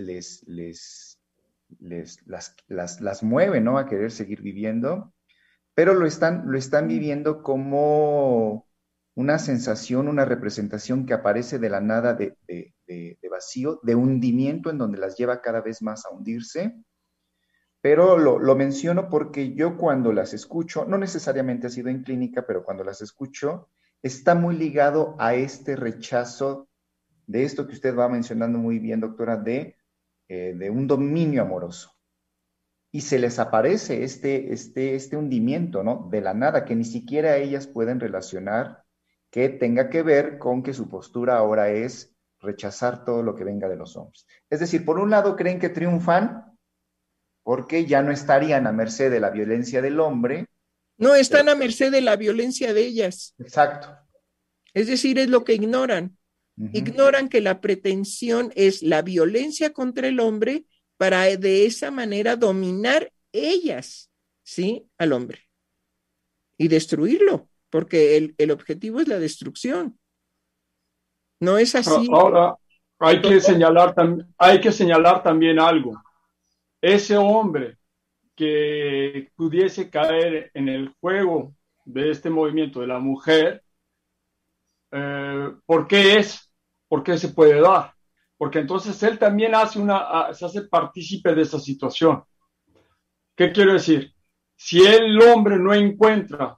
las mueve, ¿no? A querer seguir viviendo, pero lo están viviendo como una sensación, una representación que aparece de la nada de vacío, de hundimiento, en donde las lleva cada vez más a hundirse. Pero lo menciono porque yo cuando las escucho, no necesariamente ha sido en clínica, pero cuando las escucho, está muy ligado a este rechazo de esto que usted va mencionando muy bien, doctora, de un dominio amoroso. Y se les aparece este hundimiento, ¿no? De la nada, que ni siquiera ellas pueden relacionar que tenga que ver con que su postura ahora es rechazar todo lo que venga de los hombres. Es decir, por un lado creen que triunfan porque ya no estarían a merced de la violencia del hombre. No, están a merced de la violencia de ellas. Exacto. Es decir, es lo que ignoran. Uh-huh. Ignoran que la pretensión es la violencia contra el hombre para de esa manera dominar ellas, ¿sí? Al hombre. Y destruirlo, porque el objetivo es la destrucción. No es así. Ahora, hay que señalar también algo. Ese hombre que pudiese caer en el juego de este movimiento de la mujer, ¿por qué es? ¿Por qué se puede dar? Porque entonces él también se hace partícipe de esa situación. ¿Qué quiero decir? si el hombre no encuentra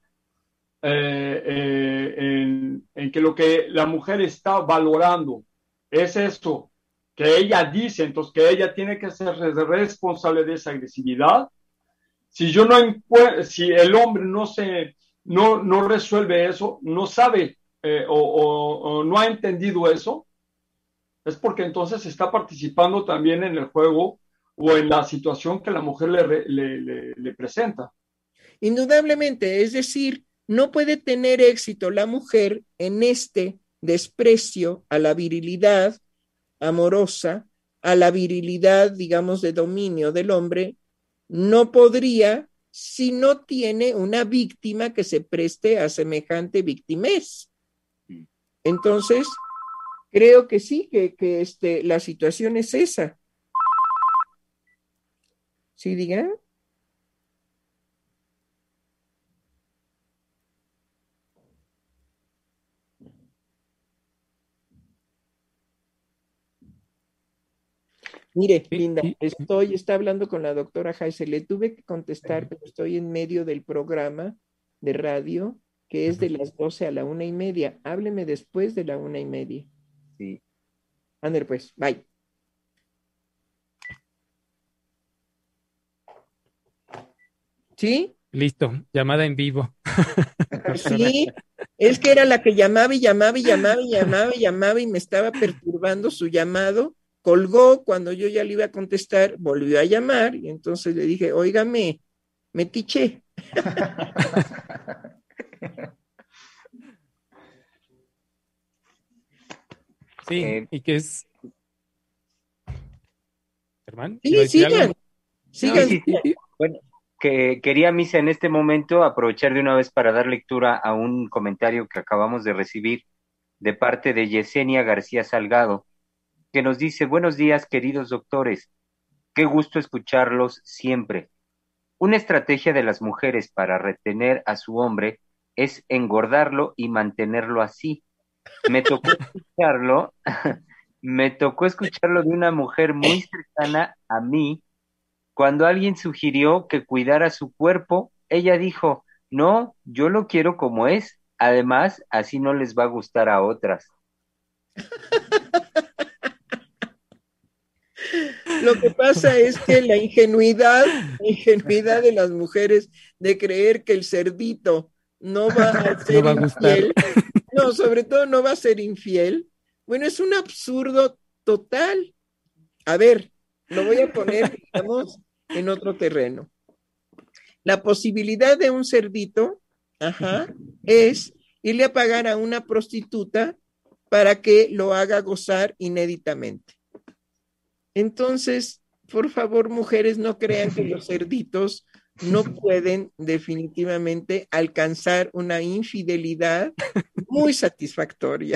en que lo que la mujer está valorando es eso que ella dice, entonces que ella tiene que ser responsable de esa agresividad. Si yo no si el hombre no resuelve eso, no sabe o no ha entendido eso, es porque entonces está participando también en el juego o en la situación que la mujer le presenta. Indudablemente, es decir, no puede tener éxito la mujer en este desprecio a la virilidad amorosa, a la virilidad, digamos, de dominio del hombre, no podría si no tiene una víctima que se preste a semejante victimez. Entonces, creo que sí, que la situación es esa. ¿Sí, diga? Mire, Linda, está hablando con la doctora Jaise, le tuve que contestar, pero estoy en medio del programa de radio, que es de las 12 a la 1:30. Hábleme después de la 1:30. Sí. Ándale pues, bye. ¿Sí? Listo, llamada en vivo. Sí, es que era la que llamaba y llamaba y llamaba y llamaba y llamaba y me estaba perturbando su llamado. Colgó, cuando yo ya le iba a contestar, volvió a llamar y entonces le dije, óigame, metiche. Sí, y que es... Germán, sí, sigan. Sí. Bueno, que quería, Misa, en este momento aprovechar de una vez para dar lectura a un comentario que acabamos de recibir de parte de Yesenia García Salgado, que nos dice: buenos días, queridos doctores, qué gusto escucharlos siempre. Una estrategia de las mujeres para retener a su hombre es engordarlo y mantenerlo así. Me tocó escucharlo de una mujer muy cercana a mí. Cuando alguien sugirió que cuidara su cuerpo, ella dijo: no, yo lo quiero como es. Además, así no les va a gustar a otras. Lo que pasa es que la ingenuidad de las mujeres de creer que el cerdito no va a ser no va a gustar. infiel, no, sobre todo no va a ser infiel. Bueno, es un absurdo total. A ver, lo voy a poner, digamos, en otro terreno. La posibilidad de un cerdito, es irle a pagar a una prostituta para que lo haga gozar inéditamente. Entonces, por favor, mujeres, no crean que los cerditos no pueden definitivamente alcanzar una infidelidad muy satisfactoria.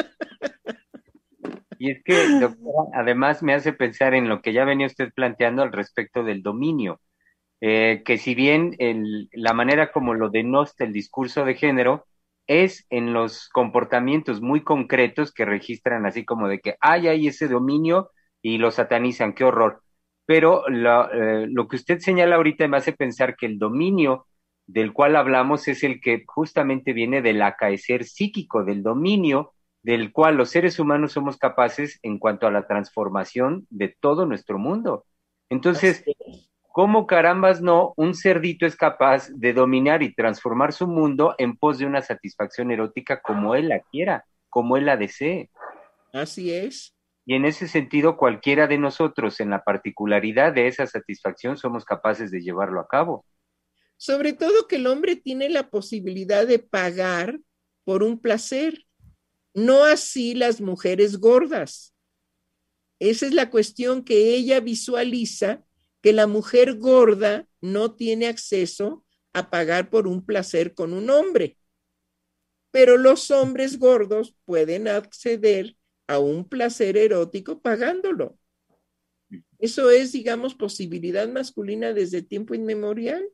Y es que, doctora, además me hace pensar en lo que ya venía usted planteando al respecto del dominio, que si bien la manera como lo denosta el discurso de género es en los comportamientos muy concretos que registran así como de que hay ese dominio y lo satanizan, qué horror. Pero lo que usted señala ahorita me hace pensar que el dominio del cual hablamos es el que justamente viene del acaecer psíquico, del dominio del cual los seres humanos somos capaces en cuanto a la transformación de todo nuestro mundo. Entonces, ¿cómo carambas no un cerdito es capaz de dominar y transformar su mundo en pos de una satisfacción erótica como él la quiera, como él la desee? Así es. Y en ese sentido, cualquiera de nosotros, en la particularidad de esa satisfacción, somos capaces de llevarlo a cabo. Sobre todo que el hombre tiene la posibilidad de pagar por un placer, no así las mujeres gordas. Esa es la cuestión que ella visualiza, que la mujer gorda no tiene acceso a pagar por un placer con un hombre. Pero los hombres gordos pueden acceder a un placer erótico pagándolo. Eso es, digamos, posibilidad masculina desde tiempo inmemorial.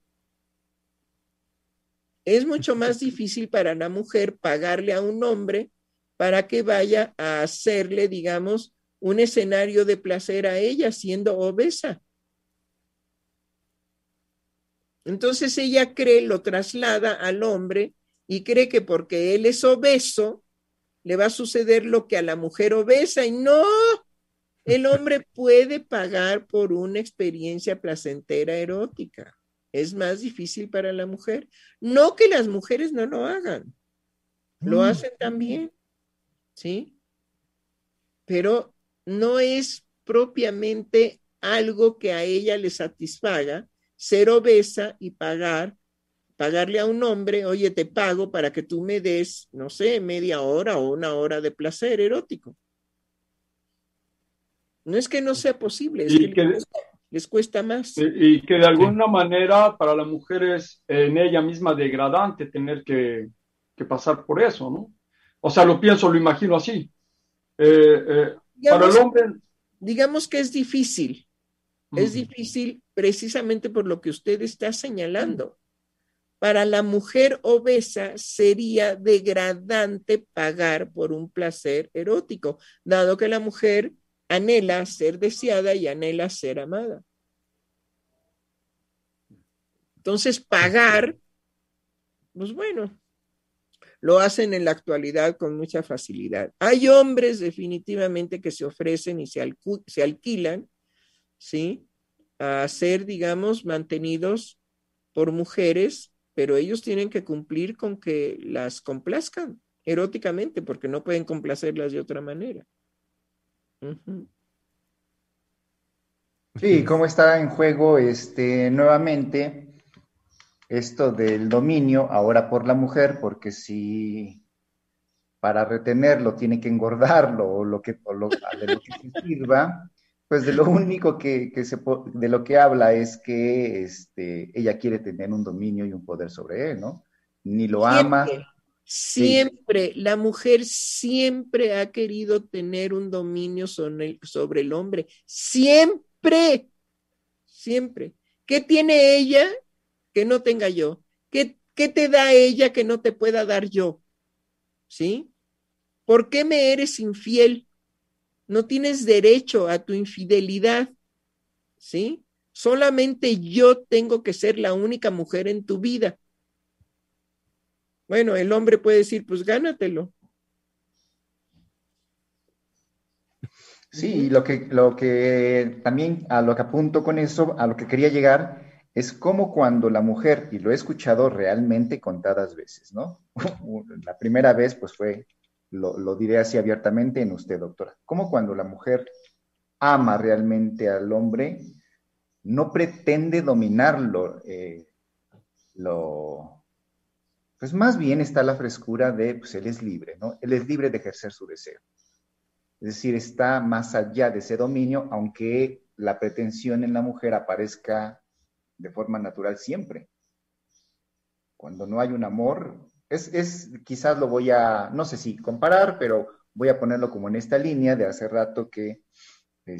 Es mucho más difícil para la mujer pagarle a un hombre para que vaya a hacerle, digamos, un escenario de placer a ella siendo obesa. Entonces ella lo traslada al hombre y cree que porque él es obeso, le va a suceder lo que a la mujer obesa, y no, el hombre puede pagar por una experiencia placentera erótica. Es más difícil para la mujer. No que las mujeres no lo hagan, lo hacen también, ¿sí? Pero no es propiamente algo que a ella le satisfaga ser obesa y pagarle a un hombre, oye, te pago para que tú me des, no sé, media hora o una hora de placer erótico. No es que no sea posible, es que les cuesta más. Y que de alguna manera para la mujer es en ella misma degradante tener que pasar por eso, ¿no? O sea, lo pienso, lo imagino así. Para el hombre... Digamos que es difícil. Es difícil precisamente por lo que usted está señalando. Para la mujer obesa sería degradante pagar por un placer erótico, dado que la mujer anhela ser deseada y anhela ser amada. Entonces, pagar, pues bueno, lo hacen en la actualidad con mucha facilidad. Hay hombres definitivamente que se ofrecen y se alquilan, ¿sí? A ser, digamos, mantenidos por mujeres, pero ellos tienen que cumplir con que las complazcan eróticamente, porque no pueden complacerlas de otra manera. Sí, cómo está en juego nuevamente esto del dominio ahora por la mujer, porque si para retenerlo tiene que engordarlo o de lo que se sirva, pues de lo único de lo que habla es que ella quiere tener un dominio y un poder sobre él, ¿no? Ni lo ama. Siempre, sí. La mujer siempre ha querido tener un dominio sobre el hombre. Siempre, siempre. ¿Qué tiene ella que no tenga yo? ¿Qué te da ella que no te pueda dar yo? ¿Sí? ¿Por qué me eres infiel? No tienes derecho a tu infidelidad, ¿sí? Solamente yo tengo que ser la única mujer en tu vida. Bueno, el hombre puede decir, pues gánatelo. Sí, lo que también a lo que apunto con eso, a lo que quería llegar, es como cuando la mujer, y lo he escuchado realmente contadas veces, ¿no? La primera vez, pues lo diré así abiertamente en usted, doctora, como cuando la mujer ama realmente al hombre, no pretende dominarlo, pues más bien está la frescura de, pues él es libre, ¿no? Él es libre de ejercer su deseo. Es decir, está más allá de ese dominio, aunque la pretensión en la mujer aparezca de forma natural siempre. Cuando no hay un amor, quizás lo voy a, no sé si comparar, pero voy a ponerlo como en esta línea de hace rato que el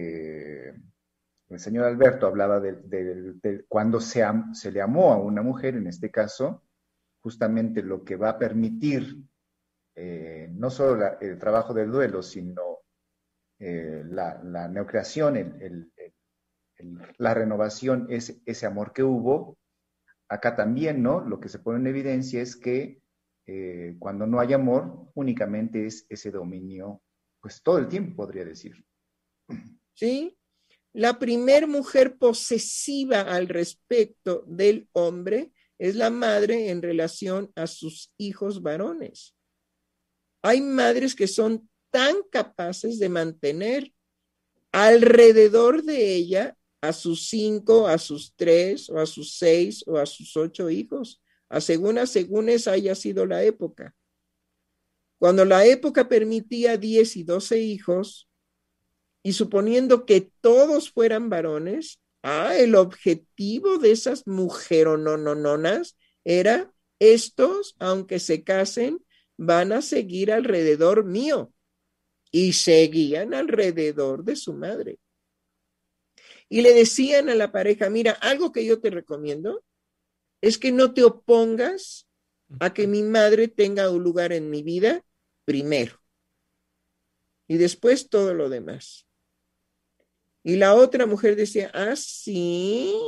señor Alberto hablaba de cuando se le amó a una mujer, en este caso, justamente lo que va a permitir no solo el trabajo del duelo, sino la neocreación, la renovación, ese amor que hubo. Acá también, ¿no? Lo que se pone en evidencia es que cuando no hay amor, únicamente es ese dominio, pues todo el tiempo, podría decir. Sí, la primer mujer posesiva al respecto del hombre es la madre en relación a sus hijos varones. Hay madres que son tan capaces de mantener alrededor de ella a sus 5, a sus 3, o a sus 6, o a sus 8 hijos, según esa haya sido la época. Cuando la época permitía 10 y 12 hijos, y suponiendo que todos fueran varones, el objetivo de esas mujeronononas era, estos, aunque se casen, van a seguir alrededor mío. Y seguían alrededor de su madre. Y le decían a la pareja, mira, algo que yo te recomiendo es que no te opongas a que mi madre tenga un lugar en mi vida primero. Y después todo lo demás. Y la otra mujer decía, sí,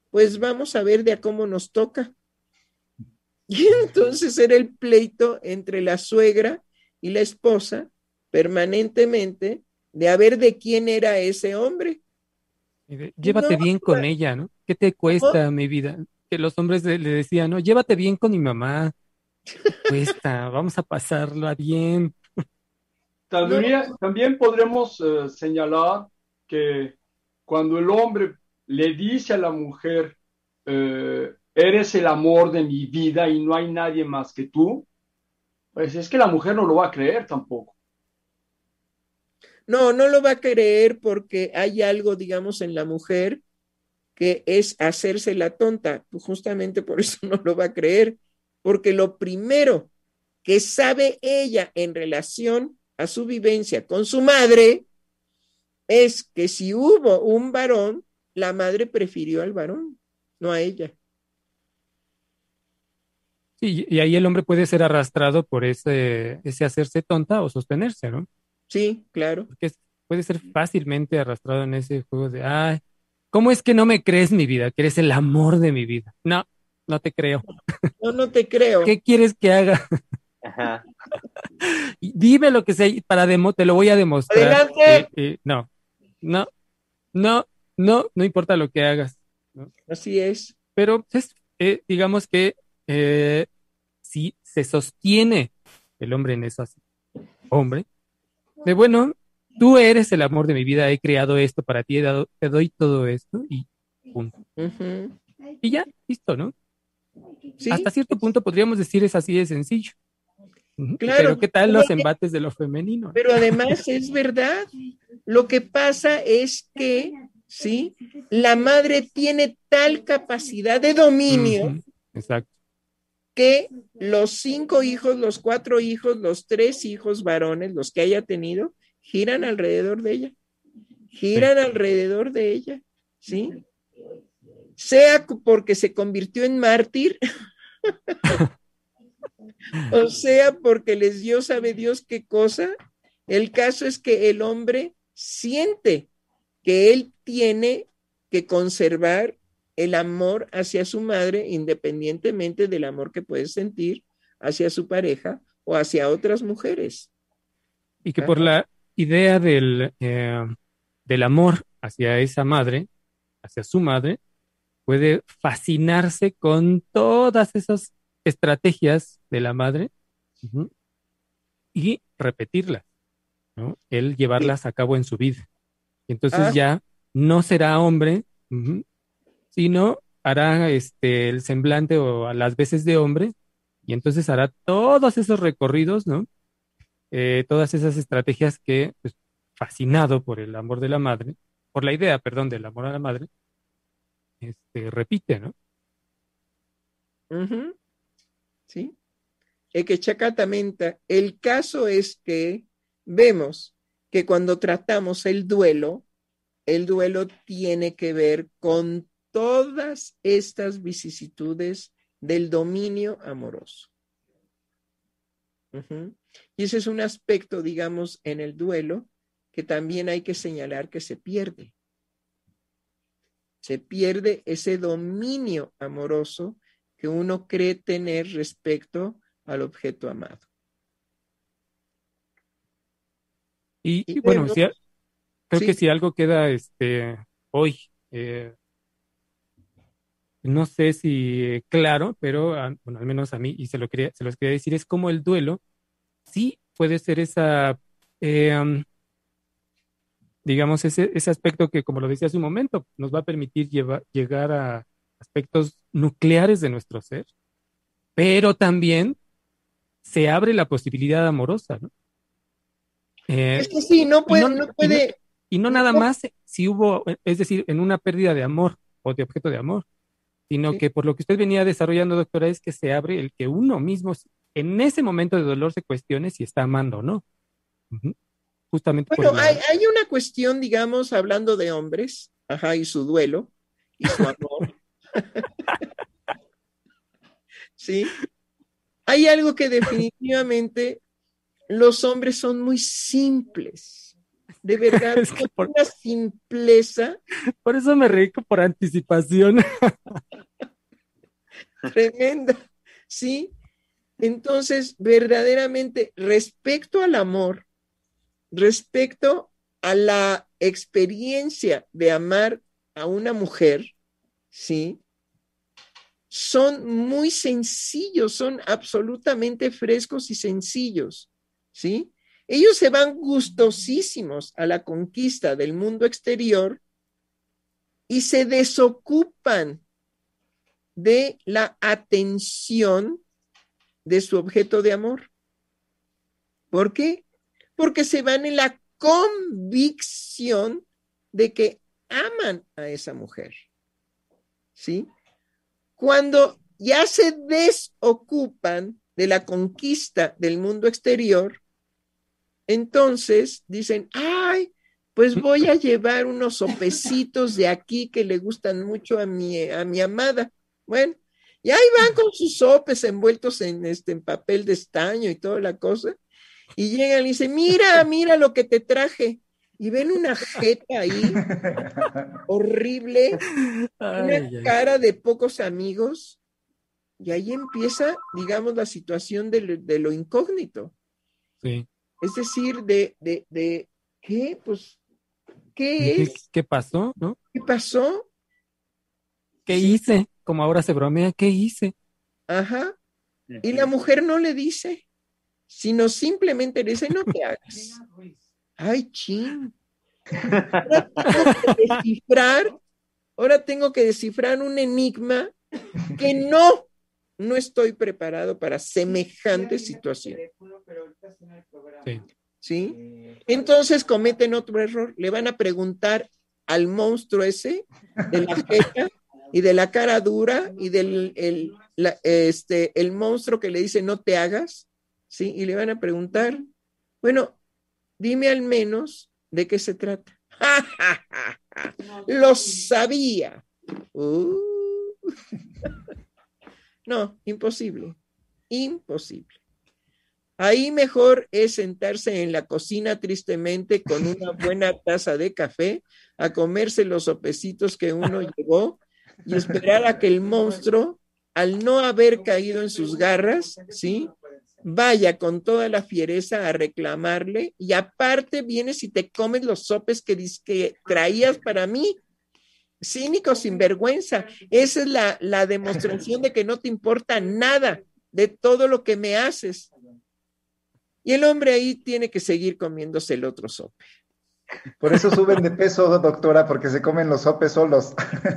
pues vamos a ver de a cómo nos toca. Y entonces era el pleito entre la suegra y la esposa permanentemente de a ver de quién era ese hombre. Llévate No, bien con ella, ¿no? ¿Qué te cuesta mi vida? Que los hombres le decían, no, llévate bien con mi mamá. ¿Qué cuesta? Vamos a pasarla bien. no, También podremos señalar que cuando el hombre le dice a la mujer, eres el amor de mi vida y no hay nadie más que tú, pues es que la mujer no lo va a creer tampoco. no, no lo va a creer porque hay algo, digamos, en la mujer que es hacerse la tonta. Pues justamente por eso no lo va a creer, porque lo primero que sabe ella en relación a su vivencia con su madre es que si hubo un varón, la madre prefirió al varón, no a ella. Sí, y ahí el hombre puede ser arrastrado por ese hacerse tonta o sostenerse, ¿no? Sí, claro. Porque puede ser fácilmente arrastrado en ese juego de, ay, ¿cómo es que no me crees mi vida? Que eres el amor de mi vida. No, no te creo. No, no te creo. ¿Qué quieres que haga? Ajá. Dime lo que sea para te lo voy a demostrar. Adelante. No, no, no, no importa lo que hagas, ¿no? Así es. Pero pues, digamos que si se sostiene el hombre en eso así, hombre, de bueno, tú eres el amor de mi vida, he creado esto para ti, te doy todo esto y punto. Uh-huh. Y ya, listo, ¿no? Sí, Hasta cierto punto podríamos decir es así de sencillo. claro. Pero ¿qué tal los embates de lo femenino? Pero además es verdad. Lo que pasa es que, ¿sí? La madre tiene tal capacidad de dominio Exacto. que los 5 hijos, los 4 hijos, los 3 hijos varones, los que haya tenido, giran alrededor de ella. Giran alrededor de ella, ¿sí? Sea porque se convirtió en mártir, o sea porque les dio, sabe Dios qué cosa. El caso es que el hombre siente que él tiene que conservar el amor hacia su madre, independientemente del amor que puede sentir hacia su pareja o hacia otras mujeres. Y que por la idea del amor hacia esa madre, hacia su madre, puede fascinarse con todas esas estrategias de la madre y repetirlas, ¿no? Él llevarlas a cabo en su vida. Y entonces ya no será hombre, sino hará el semblante o a las veces de hombre, y entonces hará todos esos recorridos, ¿no? Todas esas estrategias que, pues, fascinado por el amor de la madre, por la idea, perdón, del amor a la madre, repite, ¿no? Sí. Que chacatamente, el caso es que vemos que cuando tratamos el duelo tiene que ver con todas estas vicisitudes del dominio amoroso. Y ese es un aspecto, digamos, en el duelo que también hay que señalar que se pierde. Se pierde ese dominio amoroso que uno cree tener respecto al objeto amado. Y bueno, creo que si algo queda hoy, no sé si claro, pero bueno, al menos a mí, y se los quería decir, es como el duelo, sí puede ser esa, digamos, ese aspecto que, como lo decía hace un momento, nos va a permitir llegar a aspectos nucleares de nuestro ser, pero también se abre la posibilidad amorosa, ¿no? Es que sí, no puede. Y no nada más si hubo, es decir, en una pérdida de amor o de objeto de amor, sino que por lo que usted venía desarrollando, doctora, es que se abre el que uno mismo en ese momento de dolor se cuestione si está amando o no. Justamente bueno, hay una cuestión, digamos, hablando de hombres, y su duelo, y su amor. Sí. Hay algo que definitivamente los hombres son muy simples, De verdad, Es que con una simpleza por eso me reí por anticipación. tremenda, ¿sí? Entonces, verdaderamente, respecto al amor, respecto a la experiencia de amar a una mujer, ¿sí? Son muy sencillos, son absolutamente frescos y sencillos, ¿sí? Ellos se van gustosísimos a la conquista del mundo exterior y se desocupan de la atención de su objeto de amor. ¿Por qué? Porque se van en la convicción de que aman a esa mujer, ¿sí? Cuando ya se desocupan de la conquista del mundo exterior, entonces dicen, ay, pues voy a llevar unos sopecitos de aquí que le gustan mucho a mi amada. Bueno, y ahí van con sus sopes envueltos en papel de estaño y toda la cosa, y llegan y dicen, mira lo que te traje. Y ven una jeta ahí, horrible, una Ay, ay. cara de pocos amigos, y ahí empieza, digamos, la situación de lo incógnito. Sí. Es decir, ¿qué? Pues, ¿qué ¿Qué, es? qué pasó, no? ¿Qué pasó? ¿Qué Sí, hice? Como ahora se bromea, ¿qué hice? ajá. Y la mujer no le dice, sino simplemente le dice, no te hagas. Ay, chin. Ahora tengo que descifrar, ahora tengo que descifrar un enigma que no estoy preparado para semejante situación. Sí. ¿Sí? Entonces cometen otro error. Le van a preguntar al monstruo ese de la jeta y de la cara dura y el monstruo que le dice no te hagas, ¿sí? Y le van a preguntar, bueno, dime al menos de qué se trata. Lo sabía. No, imposible. Imposible. Ahí mejor es sentarse en la cocina tristemente con una buena taza de café, a comerse los sopecitos que uno llevó y esperar a que el monstruo, al no haber caído en sus garras, ¿sí? Vaya con toda la fiereza a reclamarle y aparte vienes y te comes los sopes que traías para mí. Cínico, sinvergüenza. Esa es la demostración de que no te importa nada de todo lo que me haces. Y el hombre ahí tiene que seguir comiéndose el otro sope. Por eso suben de peso, doctora, porque se comen los sopes solos.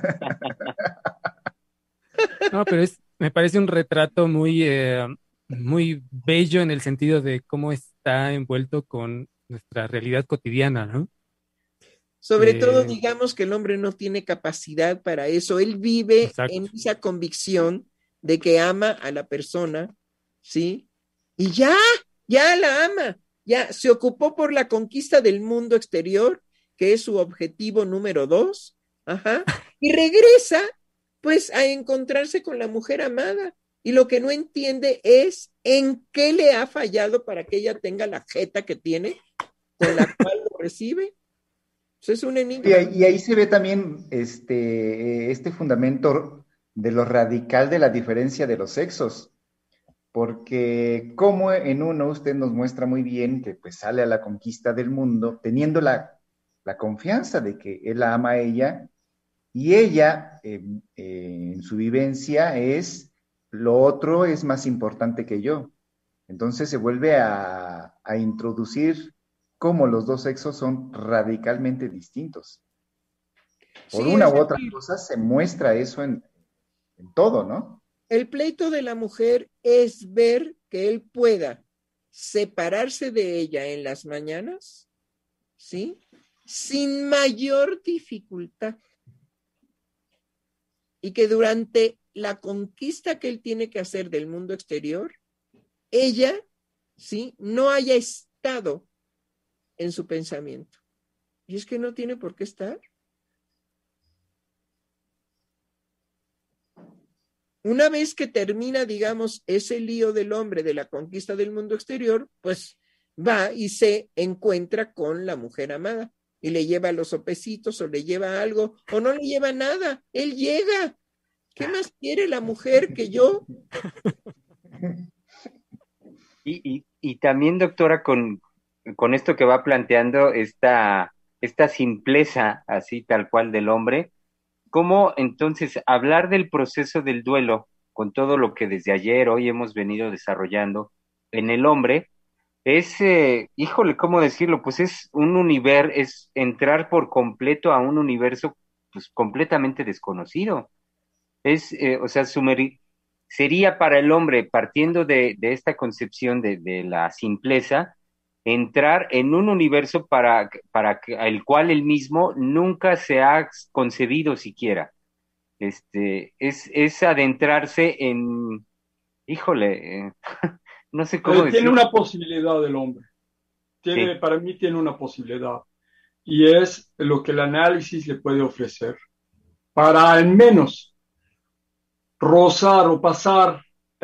No, pero me parece un retrato muy bello en el sentido de cómo está envuelto con nuestra realidad cotidiana, ¿no? Sobre todo, Eh, digamos que el hombre no tiene capacidad para eso. Él vive en exacto. esa convicción de que ama a la persona, ¿sí? Y ya la ama. Ya se ocupó por la conquista del mundo exterior, que es su objetivo número 2. Ajá. Y regresa, pues, a encontrarse con la mujer amada. Y lo que no entiende es en qué le ha fallado para que ella tenga la jeta que tiene, con la cual lo recibe. Pues es un enigma. Y ahí se ve también este fundamento de lo radical de la diferencia de los sexos, porque como en uno usted nos muestra muy bien que pues sale a la conquista del mundo teniendo la confianza de que él la ama a ella y ella en su vivencia es lo otro es más importante que yo. Entonces se vuelve a introducir cómo los dos sexos son radicalmente distintos. Por Sí, una es u otra decir, cosa se muestra eso en todo, ¿no? el pleito de la mujer es ver que él pueda separarse de ella en las mañanas, ¿sí? Sin mayor dificultad. Y que durante la conquista que él tiene que hacer del mundo exterior, ella, ¿sí? No haya estado en su pensamiento. Y es que no tiene por qué estar. Una vez que termina, digamos, ese lío del hombre de la conquista del mundo exterior, pues va y se encuentra con la mujer amada y le lleva los sopecitos o le lleva algo o no le lleva nada, él llega. ¿Qué más quiere la mujer que yo? Y también, doctora, con esto que va planteando, esta simpleza así tal cual del hombre, ¿cómo entonces hablar del proceso del duelo con todo lo que desde ayer, hoy hemos venido desarrollando en el hombre? Es, híjole, ¿cómo decirlo? Pues es un universo, es entrar por completo a un universo pues completamente desconocido. Es, o sea, sería para el hombre, partiendo de esta concepción de la simpleza, entrar en un universo el cual él mismo nunca se ha concebido siquiera. Es adentrarse en, híjole, no sé cómo Tiene decirlo. una posibilidad el hombre. Sí. Para mí tiene una posibilidad. Y es lo que el análisis le puede ofrecer. Para al menos rozar o pasar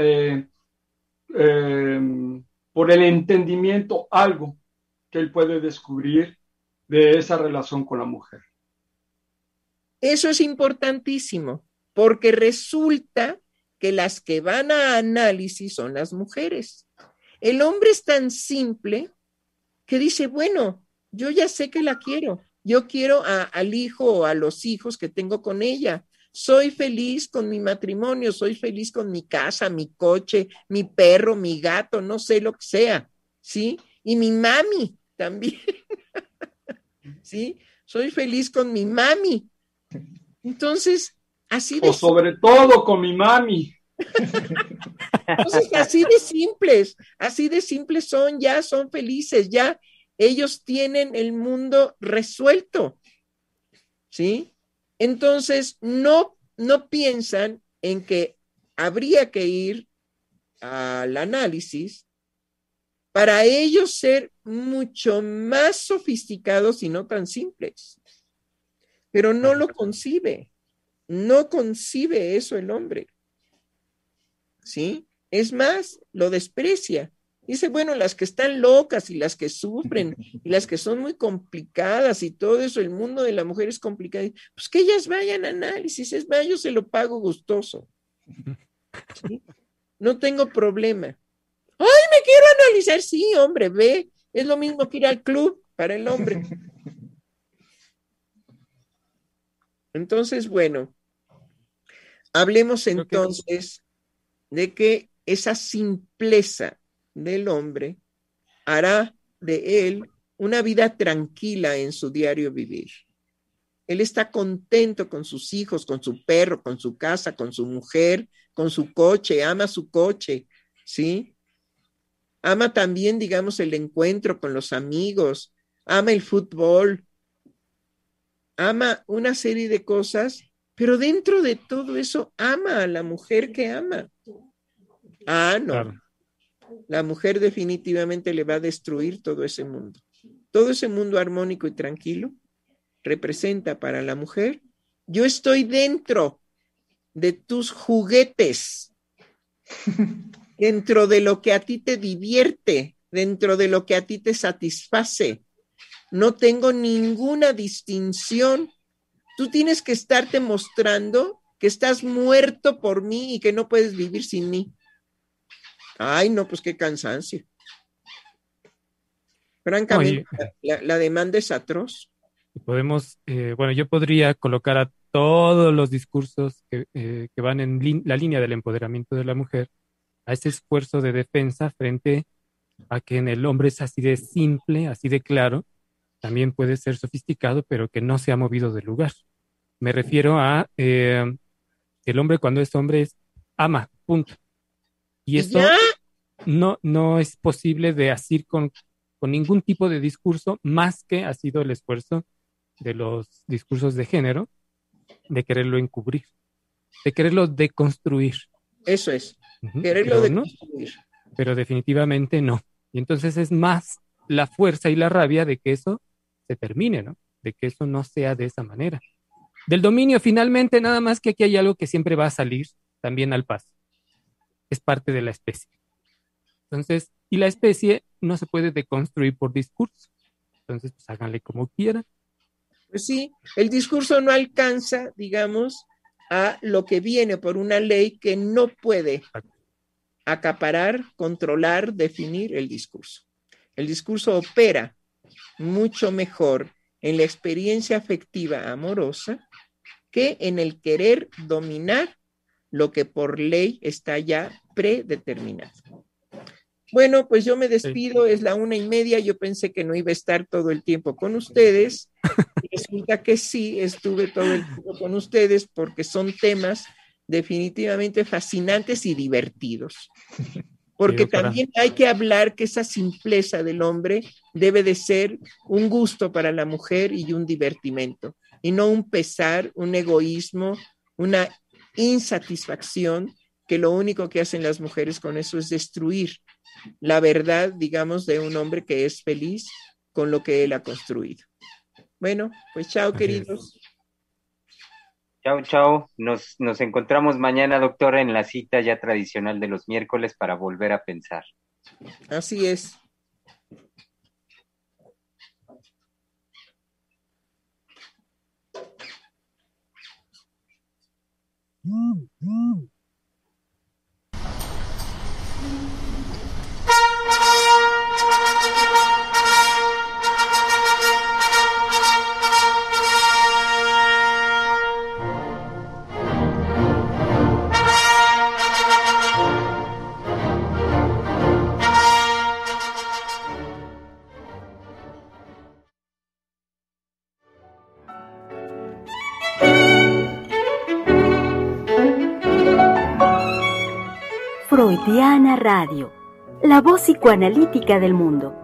por el entendimiento algo que él puede descubrir de esa relación con la mujer. Eso es importantísimo, porque resulta que las que van a análisis son las mujeres. El hombre es tan simple que dice, bueno, yo ya sé que la quiero, yo quiero al hijo o a los hijos que tengo con ella. Soy feliz con mi matrimonio, soy feliz con mi casa, mi coche, mi perro, mi gato, no sé lo que sea, ¿sí? Y mi mami también, ¿sí? Soy feliz con mi mami. Entonces, así de... O sobre todo con mi mami. Entonces, así de simples son, ya son felices, ya ellos tienen el mundo resuelto, ¿sí? Entonces, no piensan en que habría que ir al análisis para ellos ser mucho más sofisticados y no tan simples. Pero no lo concibe, no concibe eso el hombre, ¿sí? Es más, lo desprecia. Dice, bueno, las que están locas y las que sufren y las que son muy complicadas y todo eso, el mundo de la mujer es complicado. Pues que ellas vayan a análisis, es más, yo se lo pago gustoso. ¿Sí? No tengo problema. ¡Ay, me quiero analizar! Sí, hombre, ve, es lo mismo que ir al club para el hombre. Entonces, bueno, hablemos entonces de que esa simpleza del hombre hará de él una vida tranquila en su diario vivir. Él está contento con sus hijos, con su perro, con su casa, con su mujer, con su coche, ama su coche, ¿sí? Ama también, digamos, el encuentro con los amigos, ama el fútbol, ama una serie de cosas, pero dentro de todo eso ama a la mujer que ama. Ah, no. Claro. La mujer definitivamente le va a destruir todo ese mundo. Todo ese mundo armónico y tranquilo representa para la mujer, yo estoy dentro de tus juguetes, dentro de lo que a ti te divierte, dentro de lo que a ti te satisface. No tengo ninguna distinción. Tú tienes que estarte mostrando que estás muerto por mí y que no puedes vivir sin mí. Ay, no, pues qué cansancio. Francamente, la demanda es atroz. Podemos, bueno, yo podría colocar a todos los discursos que van en la línea del empoderamiento de la mujer a ese esfuerzo de defensa frente a que en el hombre es así de simple, así de claro, también puede ser sofisticado, pero que no se ha movido del lugar. Me refiero a que el hombre cuando es hombre es ama, punto. Y esto no es posible de asir con ningún tipo de discurso, más que ha sido el esfuerzo de los discursos de género, de quererlo encubrir, de quererlo deconstruir. Eso es, quererlo deconstruir. No, pero definitivamente no. Y entonces es más la fuerza y la rabia de que eso se termine, ¿no? De que eso no sea de esa manera. Del dominio, finalmente, nada más que aquí hay algo que siempre va a salir también al paso. Es parte de la especie. Entonces, y la especie no se puede deconstruir por discurso. Entonces, pues háganle como quieran. Pues sí, el discurso no alcanza, digamos, a lo que viene por una ley que no puede acaparar, controlar, definir el discurso. El discurso opera mucho mejor en la experiencia afectiva amorosa que en el querer dominar lo que por ley está ya predeterminado. Bueno, pues yo me despido, es la 1:30, yo pensé que no iba a estar todo el tiempo con ustedes, y resulta que sí, estuve todo el tiempo con ustedes porque son temas definitivamente fascinantes y divertidos. Porque también hay que hablar que esa simpleza del hombre debe de ser un gusto para la mujer y un divertimento, y no un pesar, un egoísmo, una insatisfacción, que lo único que hacen las mujeres con eso es destruir la verdad, digamos, de un hombre que es feliz con lo que él ha construido. Bueno, pues chao, queridos. Chao, chao. Nos encontramos mañana, doctora, en la cita ya tradicional de los miércoles para volver a pensar. Así es. Freudiana Radio, la voz psicoanalítica del mundo.